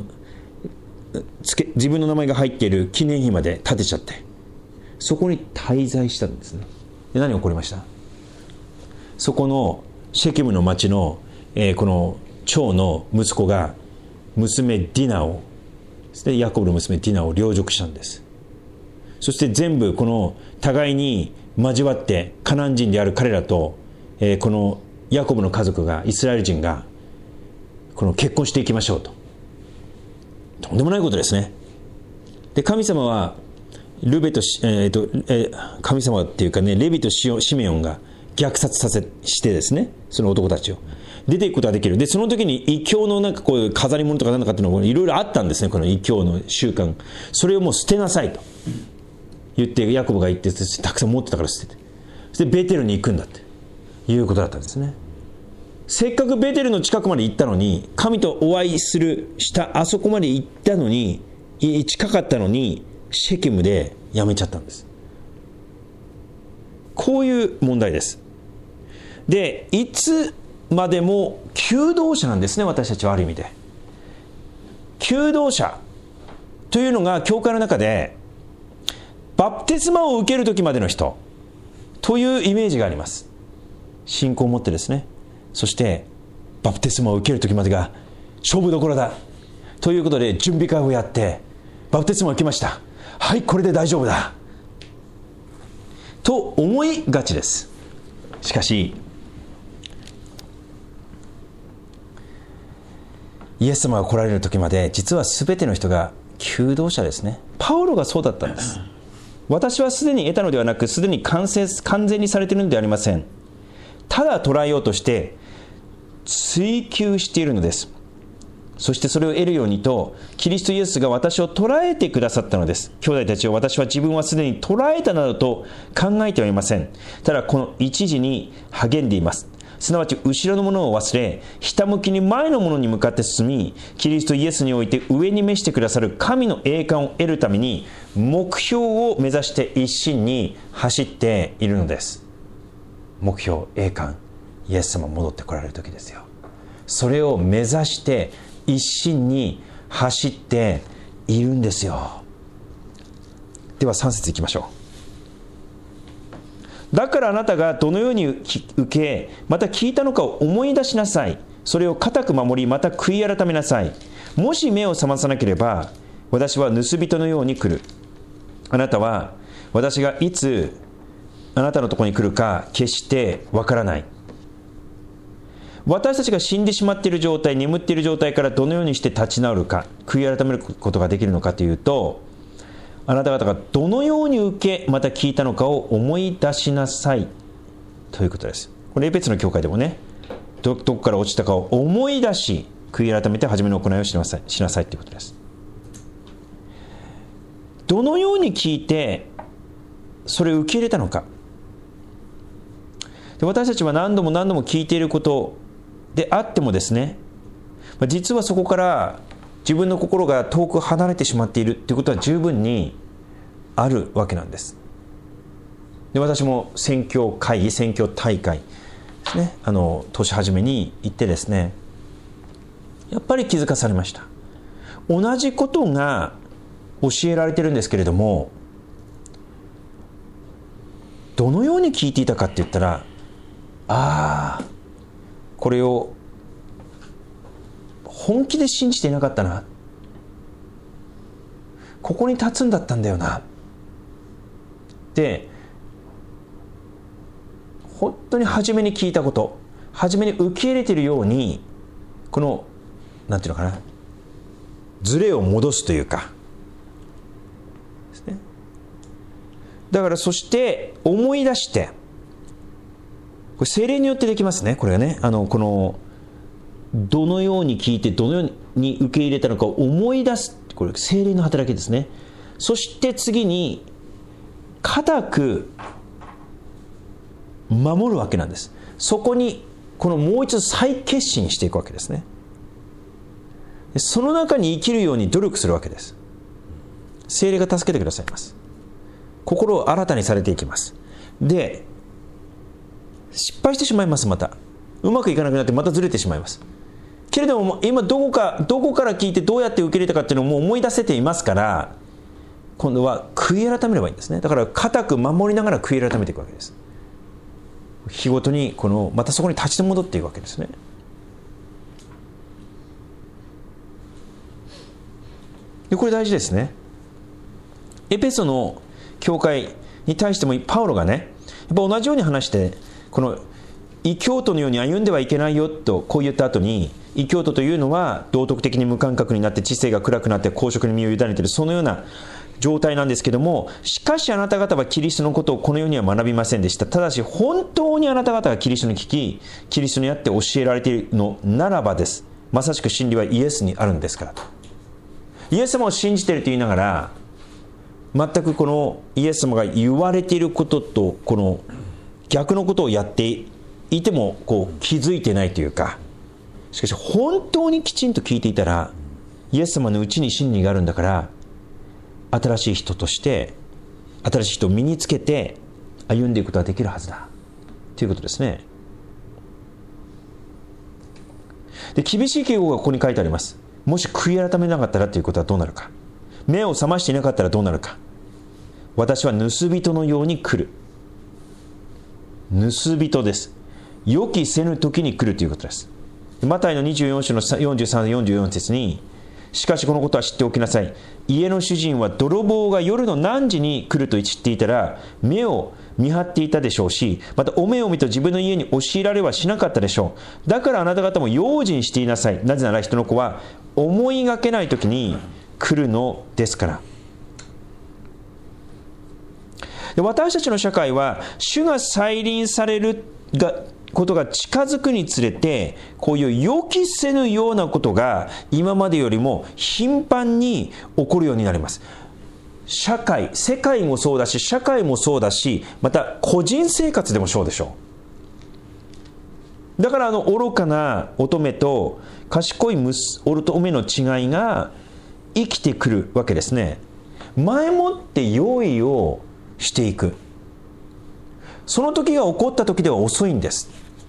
[SPEAKER 1] 自分の名前が入っている記念碑まで建てちゃって、そこに滞在したんですね。で何が起こりました？そこのシェケムの町の、この長の息子が娘ディナを、ヤコブの娘ディナを陵辱したんです。そして全部この互いに交わってカナン人である彼らと、このヤコブの家族が、イスラエル人がこの結婚していきましょうと。とんでもないことですね。で神様は神様っていうかね、レビとシメオンが虐殺してですね、その男たちを出ていくことができる。でその時に異教のなんかこういう飾り物とか何だかっていうのがいろいろあったんですね。この異教の習慣、それをもう捨てなさいと言ってヤコブが言って、たくさん持ってたから捨てて、そしてベテルに行くんだっていうことだったんですね。せっかくベテルの近くまで行ったのに、神とお会いしたあそこまで行ったのに、近かったのにシェケムでやめちゃったんです。こういう問題です。でいつまでも求道者なんですね。私たちはある意味で求道者というのが教会の中でバプテスマを受ける時までの人というイメージがあります。信仰を持ってですね、そしてバプテスマを受ける時までが勝負どころだということで準備会をやって、バプテスマを受けました、はいこれで大丈夫だと思いがちです。しかしイエス様が来られる時まで実は全ての人が求道者ですね。パウロがそうだったんです。私はすでに得たのではなく、すでに完全にされているのではありません。ただ捉えようとして追求しているのです。そしてそれを得るようにとキリストイエスが私を捉えてくださったのです。兄弟たちを、私は自分はすでに捉えたなどと考えてはいません。ただこの一時に励んでいます。 すなわち後ろのものを忘れ、ひたむきに前のものに向かって進み、キリストイエスにおいて上に召してくださる神の栄冠を得るために、目標を目指して一心に走っているのです。目標、栄冠、イエス様戻ってこられる時ですよ。それを目指して一心に走っているんですよ。では3節いきましょう。だからあなたがどのように受け、また聞いたのかを思い出しなさい。それを固く守り、また悔い改めなさい。もし目を覚まさなければ、私は盗人のように来る。あなたは私がいつあなたのところに来るか決してわからない。私たちが死んでしまっている状態、眠っている状態からどのようにして立ち直るか、悔い改めることができるのかというと、あなた方がどのように受け、また聞いたのかを思い出しなさいということです。これエペソの教会でもね、どこから落ちたかを思い出し、悔い改めて初めの行いをしなさいということです。どのように聞いてそれを受け入れたのか。で、私たちは何度も何度も聞いていることであってもですね、実はそこから自分の心が遠く離れてしまっているということは十分にあるわけなんです。で、私も宣教会議、宣教大会ですね、年初めに行ってですね、やっぱり気づかされました。同じことが教えられてるんですけれども、どのように聞いていたかって言ったら、これを本気で信じていなかったな、ここに立つんだったんだよなで、本当に初めに聞いたこと、初めに受け入れているように、このなんていうのかな、ズレを戻すというかですね。だからそして思い出して、これ聖霊によってできますね。これがね、このどのように聞いてどのように受け入れたのかを思い出す、これ聖霊の働きですね。そして次に固く守るわけなんです。そこにこのもう一度再決心していくわけですね。その中に生きるように努力するわけです。聖霊が助けてくださいます。心を新たにされていきます。で、失敗してしまいます。またうまくいかなくなってまたずれてしまいます。けれども今どこから聞いてどうやって受け入れたかっていうのをもう思い出せていますから、今度は悔い改めればいいんですね。だから固く守りながら悔い改めていくわけです。日ごとにまたそこに立ち戻っていくわけですね。で、これ大事ですね。エペソの教会に対してもパウロがね、やっぱ同じように話して、この異教徒のように歩んではいけないよとこう言った後に、異教徒というのは道徳的に無感覚になって知性が暗くなって公職に身を委ねている、そのような状態なんですけども、しかしあなた方はキリストのことをこの世には学びませんでした。ただし本当にあなた方がキリストに聞き、キリストにあって教えられているのならばです。まさしく真理はイエスにあるんですからと。イエス様を信じていると言いながら、全くこのイエス様が言われていることとこの逆のことをやっていても気づいてないというか、しかし本当にきちんと聞いていたら、イエス様のうちに真理があるんだから、新しい人として新しい人を身につけて歩んでいくことができるはずだということですね。で、厳しい警告がここに書いてあります。もし悔い改めなかったらということはどうなるか、目を覚ましていなかったらどうなるか。私は盗人のように来る。盗人です。予期せぬ時に来るということです。マタイの24章の43、44節に、しかしこのことは知っておきなさい。家の主人は泥棒が夜の何時に来ると知っていたら、目を見張っていたでしょうし、またお目を見と自分の家に押し入られはしなかったでしょう。だからあなた方も用心していなさい。なぜなら人の子は思いがけない時に来るのですから。で、私たちの社会は主が再臨されることが近づくにつれて、こういう予期せぬようなことが今までよりも頻繁に起こるようになります。世界もそうだし、社会もそうだし、また個人生活でもそうでしょだから愚かな乙女と賢い乙女の違いが生きてくるわけですね。前もって用意をしていく。その時が起こった時では遅いんです。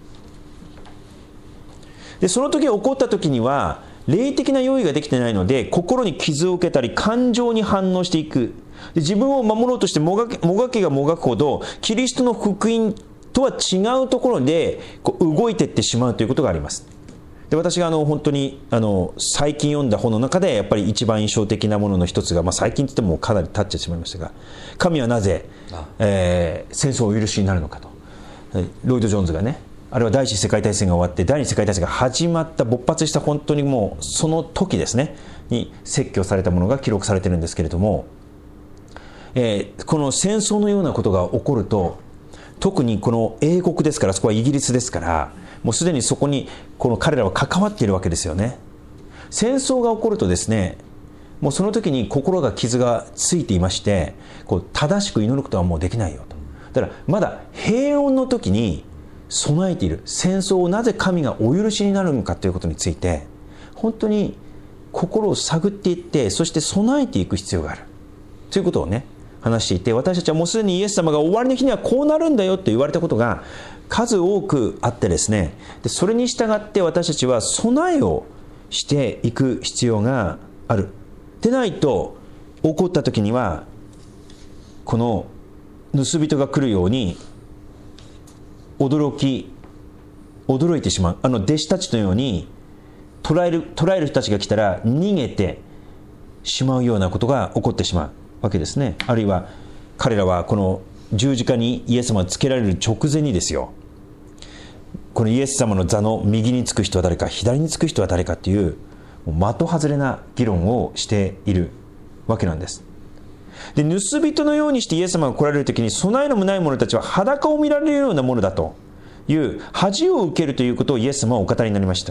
[SPEAKER 1] でその時が起こった時には霊的な用意ができてないので、心に傷を受けたり感情に反応していく。で自分を守ろうとしてもがけがもがくほど、キリストの福音とは違うところで動いていってしまうということがあります。で私が本当に最近読んだ本の中でやっぱり一番印象的なものの一つが、最近といってもかなり経ってしまいましたが、神はなぜ、戦争をお許しになるのかと。ロイド・ジョーンズがね、あれは第一次世界大戦が終わって第二次世界大戦が始まった勃発した本当にもうその時ですねに説教されたものが記録されているんですけれども、この戦争のようなことが起こると、特にこの英国ですから、そこはイギリスですから、もうすでにそこにこの彼らは関わっているわけですよね。戦争が起こるとですね、もうその時に心が傷がついていまして、正しく祈ることはもうできないよと。だからまだ平穏の時に備えている。戦争をなぜ神がお許しになるのかということについて本当に心を探っていって、そして備えていく必要があるということをね話していて、私たちはもうすでにイエス様が終わりの日にはこうなるんだよと言われたことが数多くあってですね、でそれに従って私たちは備えをしていく必要がある。でないと起こった時にはこの盗人が来るように驚いてしまう。弟子たちのように捕らえる人たちが来たら逃げてしまうようなことが起こってしまうわけですね。あるいは彼らはこの十字架にイエス様がつけられる直前にですよ、このイエス様の座の右につく人は誰か、左につく人は誰かっていう的外れな議論をしているわけなんです。で盗人のようにしてイエス様が来られるときに、備えのない者たちは裸を見られるようなものだという恥を受けるということをイエス様はお語りになりました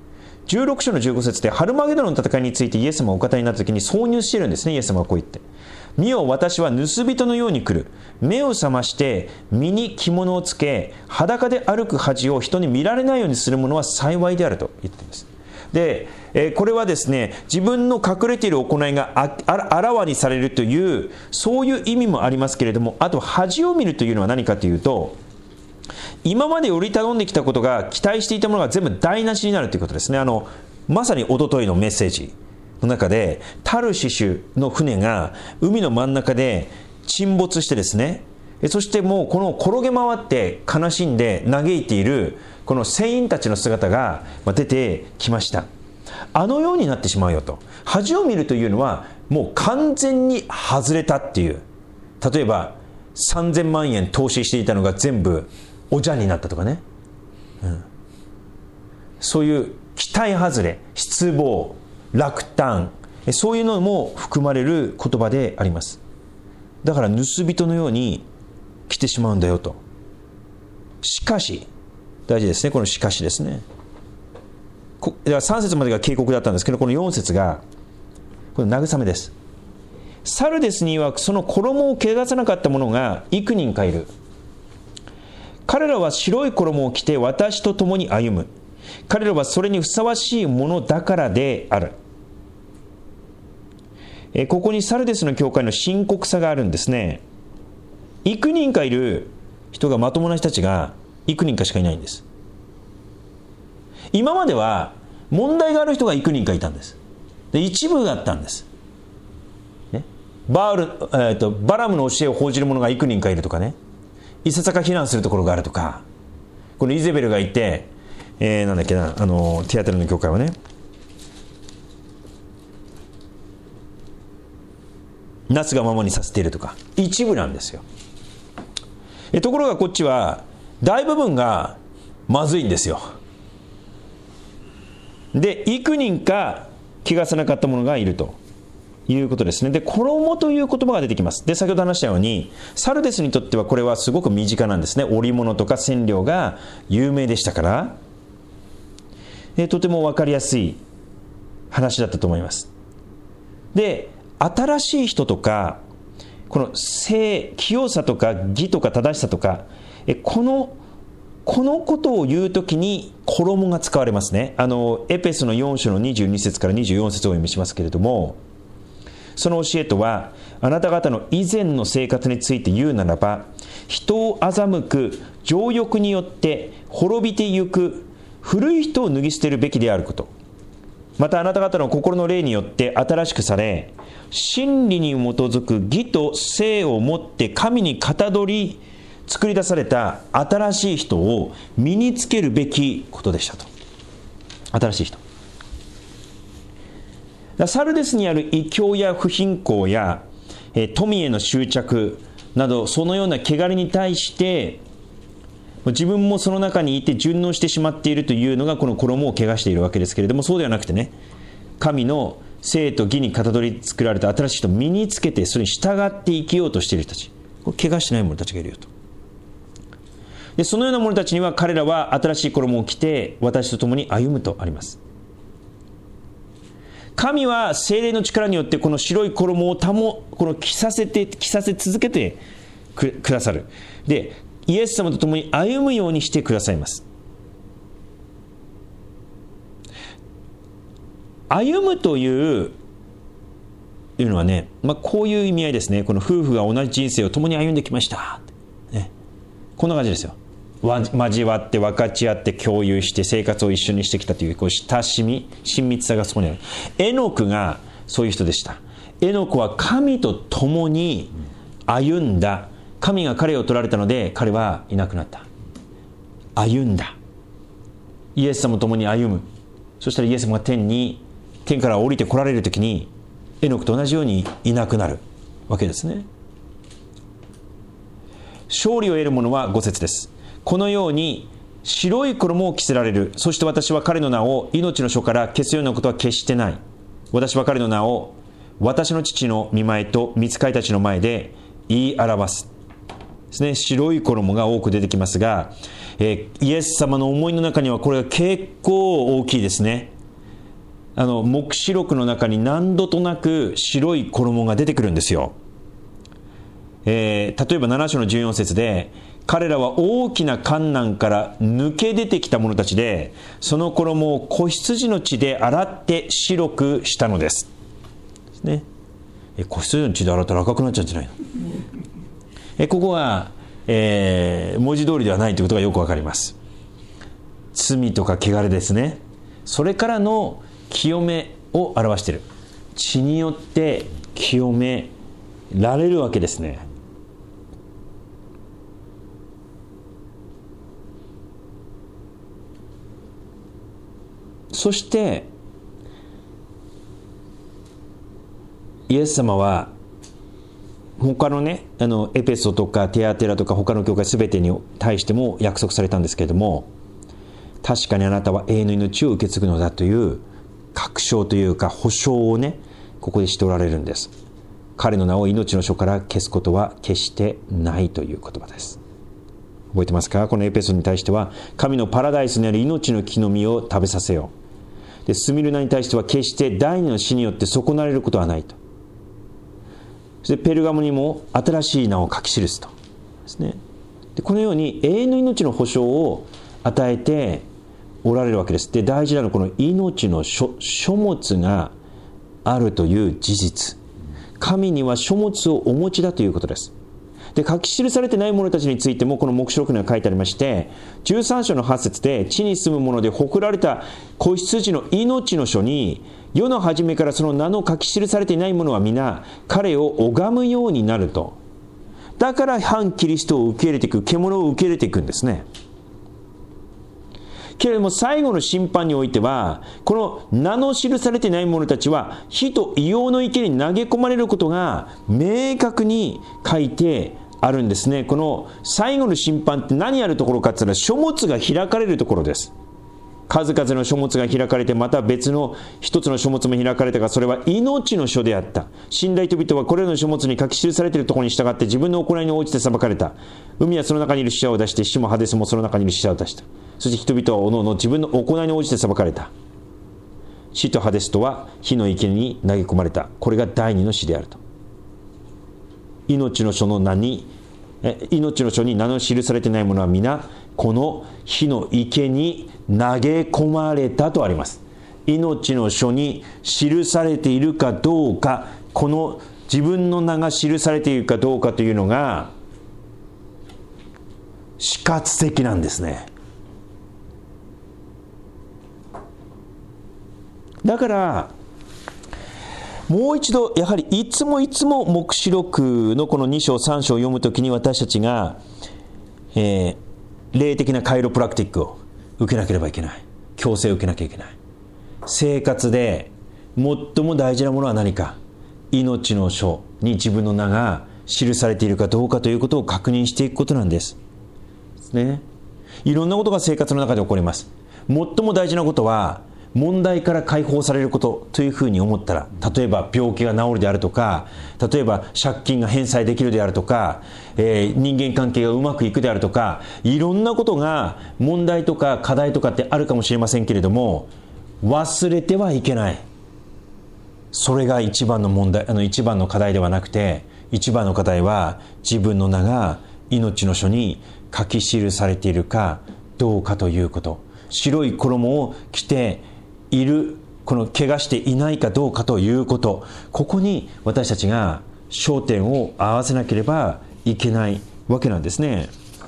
[SPEAKER 1] 。16章の15節でハルマゲドンの戦いについてイエス様がお語りになったときに挿入しているんですね。イエス様はこう言って、見よ私は盗人のように来る。目を覚まして身に着物をつけ裸で歩く恥を人に見られないようにする者は幸いであると言っています。でこれはですね、自分の隠れている行いがあらわにされるというそういう意味もありますけれども、あと恥を見るというのは何かというと、今まで売り頼んできたことが期待していたものが全部台無しになるということですね。まさに一昨日のメッセージの中で、タルシシュの船が海の真ん中で沈没してですね、そしてもうこの転げ回って悲しんで嘆いているこの船員たちの姿が出てきました。あのようになってしまうよと。恥を見るというのはもう完全に外れたっていう。例えば3000万円投資していたのが全部おじゃんになったとかね、そういう期待外れ、失望、落胆、そういうのも含まれる言葉であります。だから盗人のように来てしまうんだよと。しかし、大事ですね、このしかしですね。3節までが警告だったんですけど、この4節がこの慰めです。サルデスにはその衣を汚さなかった者が幾人かいる。彼らは白い衣を着て私と共に歩む。彼らはそれにふさわしいものだからである。ここにサルデスの教会の深刻さがあるんですね。幾人かいる人が、まともな人たちが幾人かしかいないんです。今までは問題がある人が幾人かいたんです。で、一部だったんです、ね、バラムの教えを報じる者が幾人かいるとかね、いささか非難するところがあるとか、このイゼベルがいて、なんだっけな、ティアテルの教会はね、なすがままにさせているとか、一部なんですよ。ところがこっちは大部分がまずいんですよ。で、幾人か汚さなかった者がいるということですね。で、衣という言葉が出てきます。で、先ほど話したように、サルデスにとってはこれはすごく身近なんですね。織物とか染料が有名でしたから、とても分かりやすい話だったと思います。で、新しい人とか、この清さとか義とか正しさとか、このこのことを言うときに衣が使われますね。エペソの4章の22節から24節をお読みしますけれども、その教えとは、あなた方の以前の生活について言うならば、人を欺く情欲によって滅びてゆく古い人を脱ぎ捨てるべきであること、またあなた方の心の霊によって新しくされ、真理に基づく義と聖をもって神にかたどり作り出された新しい人を身につけるべきことでしたと。新しい人。サルデスにある異教や不貧困や富への執着など、そのような汚れに対して自分もその中にいて順応してしまっているというのがこの衣を汚しているわけですけれども、そうではなくてね、神の聖と義にかたどり作られた新しい人を身につけて、それに従って生きようとしている人たち、汚してない者たちがいるよと。でそのような者たちには、彼らは新しい衣を着て私と共に歩むとあります。神は聖霊の力によってこの白い衣を着させ続けてくださる。でイエス様と共に歩むようにしてくださいます。歩むというのはね、こういう意味合いですね。この夫婦が同じ人生を共に歩んできました、ね、こんな感じですよ。交わって分かち合って共有して生活を一緒にしてきたという、親しみ親密さがそこにある。エノクがそういう人でした。エノクは神と共に歩んだ。神が彼を取られたので彼はいなくなった。歩んだ。イエス様と共に歩む。そしたらイエス様が天から降りて来られるときに、エノクと同じようにいなくなるわけですね。勝利を得る者は5節です。このように白い衣を着せられる。そして私は彼の名を命の書から消すようなことは決してない。私は彼の名を私の父の御前と御使いたちの前で言い表すですね。白い衣が多く出てきますが、イエス様の思いの中にはこれが結構大きいですね。黙示録の中に何度となく白い衣が出てくるんですよ。例えば7章の14節で、彼らは大きな患難から抜け出てきた者たちで、その衣を子羊の血で洗って白くしたのです。ですね。子羊の血で洗ったら赤くなっちゃうんじゃないの？ここは、文字通りではないということがよくわかります。罪とか汚れですね。それからの清めを表している。血によって清められるわけですね。そしてイエス様は他のね、エペソとかテアテラとか他の教会全てに対しても約束されたんですけれども、確かにあなたは永遠の命を受け継ぐのだという確証というか保証をね、ここでしておられるんです。彼の名を命の書から消すことは決してないという言葉です。覚えてますか？このエペソに対しては、神のパラダイスにある命の木の実を食べさせよう。でスミルナに対しては、決して第二の死によって損なわれることはないと。そしてペルガモにも新しい名を書き記すとですね。でこのように永遠の命の保証を与えておられるわけです。で大事なのは、この命の書物があるという事実。神には書物をお持ちだということです。で書き記されてない者たちについてもこの黙示録には書いてありまして、13章の8節で、地に住む者で誇られた子羊の命の書に世の初めからその名の書き記されていない者は皆彼を拝むようになると。だから反キリストを受け入れていく、獣を受け入れていくんですね。けれども最後の審判においては、この名の記されていない者たちは火と硫黄の池に投げ込まれることが明確に書いてあるんですね。この最後の審判って何やるところかって言ったら、書物が開かれるところです。数々の書物が開かれて、また別の一つの書物も開かれたが、それは命の書であった。死んだ人々はこれらの書物に書き記されているところに従って自分の行いに応じて裁かれた。海はその中にいる死者を出して、死もハデスもその中にいる死者を出した。そして人々はおのおの自分の行いに応じて裁かれた。死とハデスとは火の池に投げ込まれた。これが第二の死であると。命の書の名に命の書に名の記されていないものは皆この火の池に投げ込まれたとあります。命の書に記されているかどうか、この自分の名が記されているかどうかというのが死活的なんですね。だからもう一度やはりいつも黙示録のこの2章3章を読むときに私たちが、霊的なカイロプラクティックを受けなければいけない。強制を受けなきゃいけない。生活で最も大事なものは何か、命の書に自分の名が記されているかどうかということを確認していくことなんです。ね、いろんなことが生活の中で起こります。最も大事なことは問題から解放されることというふうに思ったら、例えば病気が治るであるとか、例えば借金が返済できるであるとか、人間関係がうまくいくであるとか、いろんなことが問題とか課題とかってあるかもしれませんけれども、忘れてはいけない。それが一番の問題、一番の課題ではなくて、一番の課題は自分の名が命の書に書き記されているかどうかということ。白い衣を着ている、この怪我していないかどうかということ、ここに私たちが焦点を合わせなければいけないわけなんですね。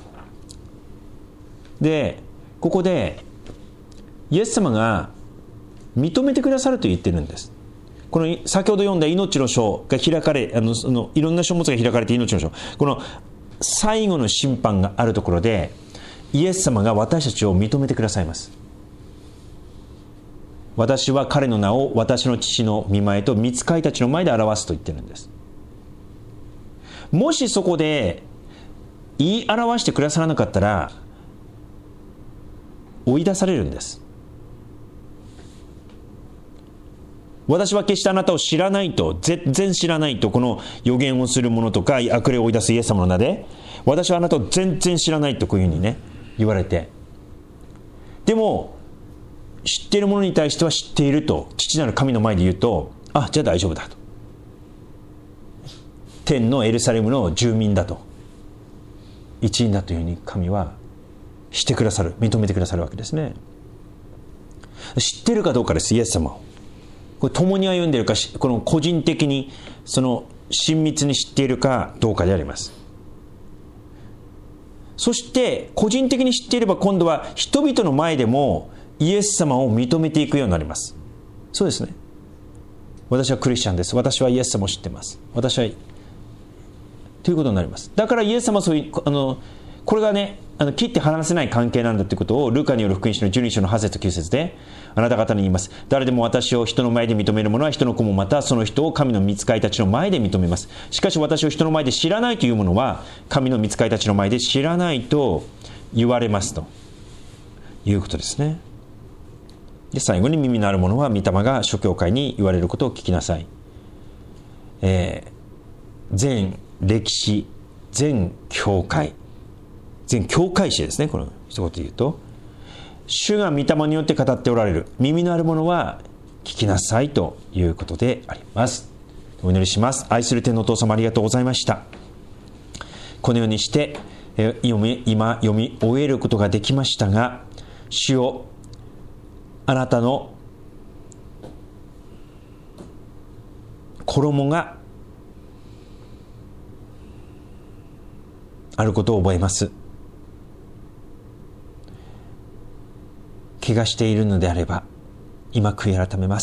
[SPEAKER 1] で、ここでイエス様が認めてくださると言ってるんです。この先ほど読んだ命の書が開かれ、いろんな書物が開かれて命の書、この最後の審判があるところでイエス様が私たちを認めてくださいます。私は彼の名を私の父の御前と御使いたちの前で表すと言ってるんです。もしそこで言い表してくださらなかったら追い出されるんです。私は決してあなたを知らないと、全然知らないと、この予言をする者とか悪霊を追い出すイエス様の名で、私はあなたを全然知らないとこういうふうにね言われて、でも知っている者に対しては知っていると父なる神の前で言うと、あ、じゃあ大丈夫だと、天のエルサレムの住民だと、一員だというふうに神はしてくださる、認めてくださるわけですね。知っているかどうかです。イエス様をこれ共に歩んでいるか、この個人的にその親密に知っているかどうかであります。そして個人的に知っていれば今度は人々の前でもイエス様を認めていくようになります。そうですね、私はクリスチャンです、私はイエス様を知ってます、私はということになります。だからイエス様はそういうこれがね、切って離せない関係なんだということをルカによる福音書の12章の8節と9節であなた方に言います。誰でも私を人の前で認める者は人の子もまたその人を神の御使いたちの前で認めます。しかし私を人の前で知らないという者は神の御使いたちの前で知らないと言われますということですね。で、最後に耳のある者は御霊が諸教会に言われることを聞きなさい。全歴史、全教会、全教会史ですね。この一言で言うと、主が御霊によって語っておられる。耳のある者は聞きなさいということであります。お祈りします。愛する天のお父様、ありがとうございました。このようにして今読み終えることができましたが、主よ、あなたの衣があることを覚えます。怪我しているのであれば今悔い改めます。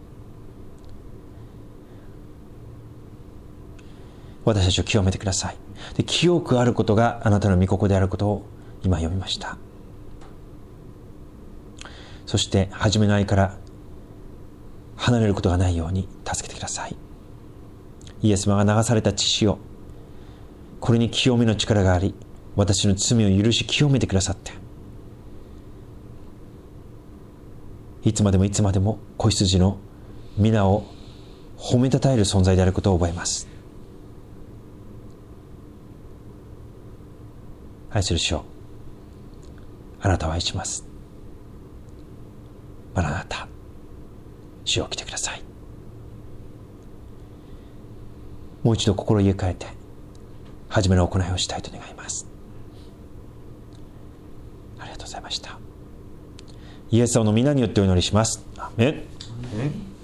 [SPEAKER 1] 私たちを清めてください。で、清くあることがあなたの御心であることを今読みました。そして初めの愛から離れることがないように助けてください。イエス様が流された血潮、これに清めの力があり、私の罪を許し清めてくださって、いつまでもいつまでも子羊の皆を褒めたたえる存在であることを覚えます。愛する主よ、あなたを愛します。マラナタ、主よ来てください。もう一度心を入れ替えて初めの行いをしたいと願います。ありがとうございました。イエス様の皆によってお祈りします。アーメン。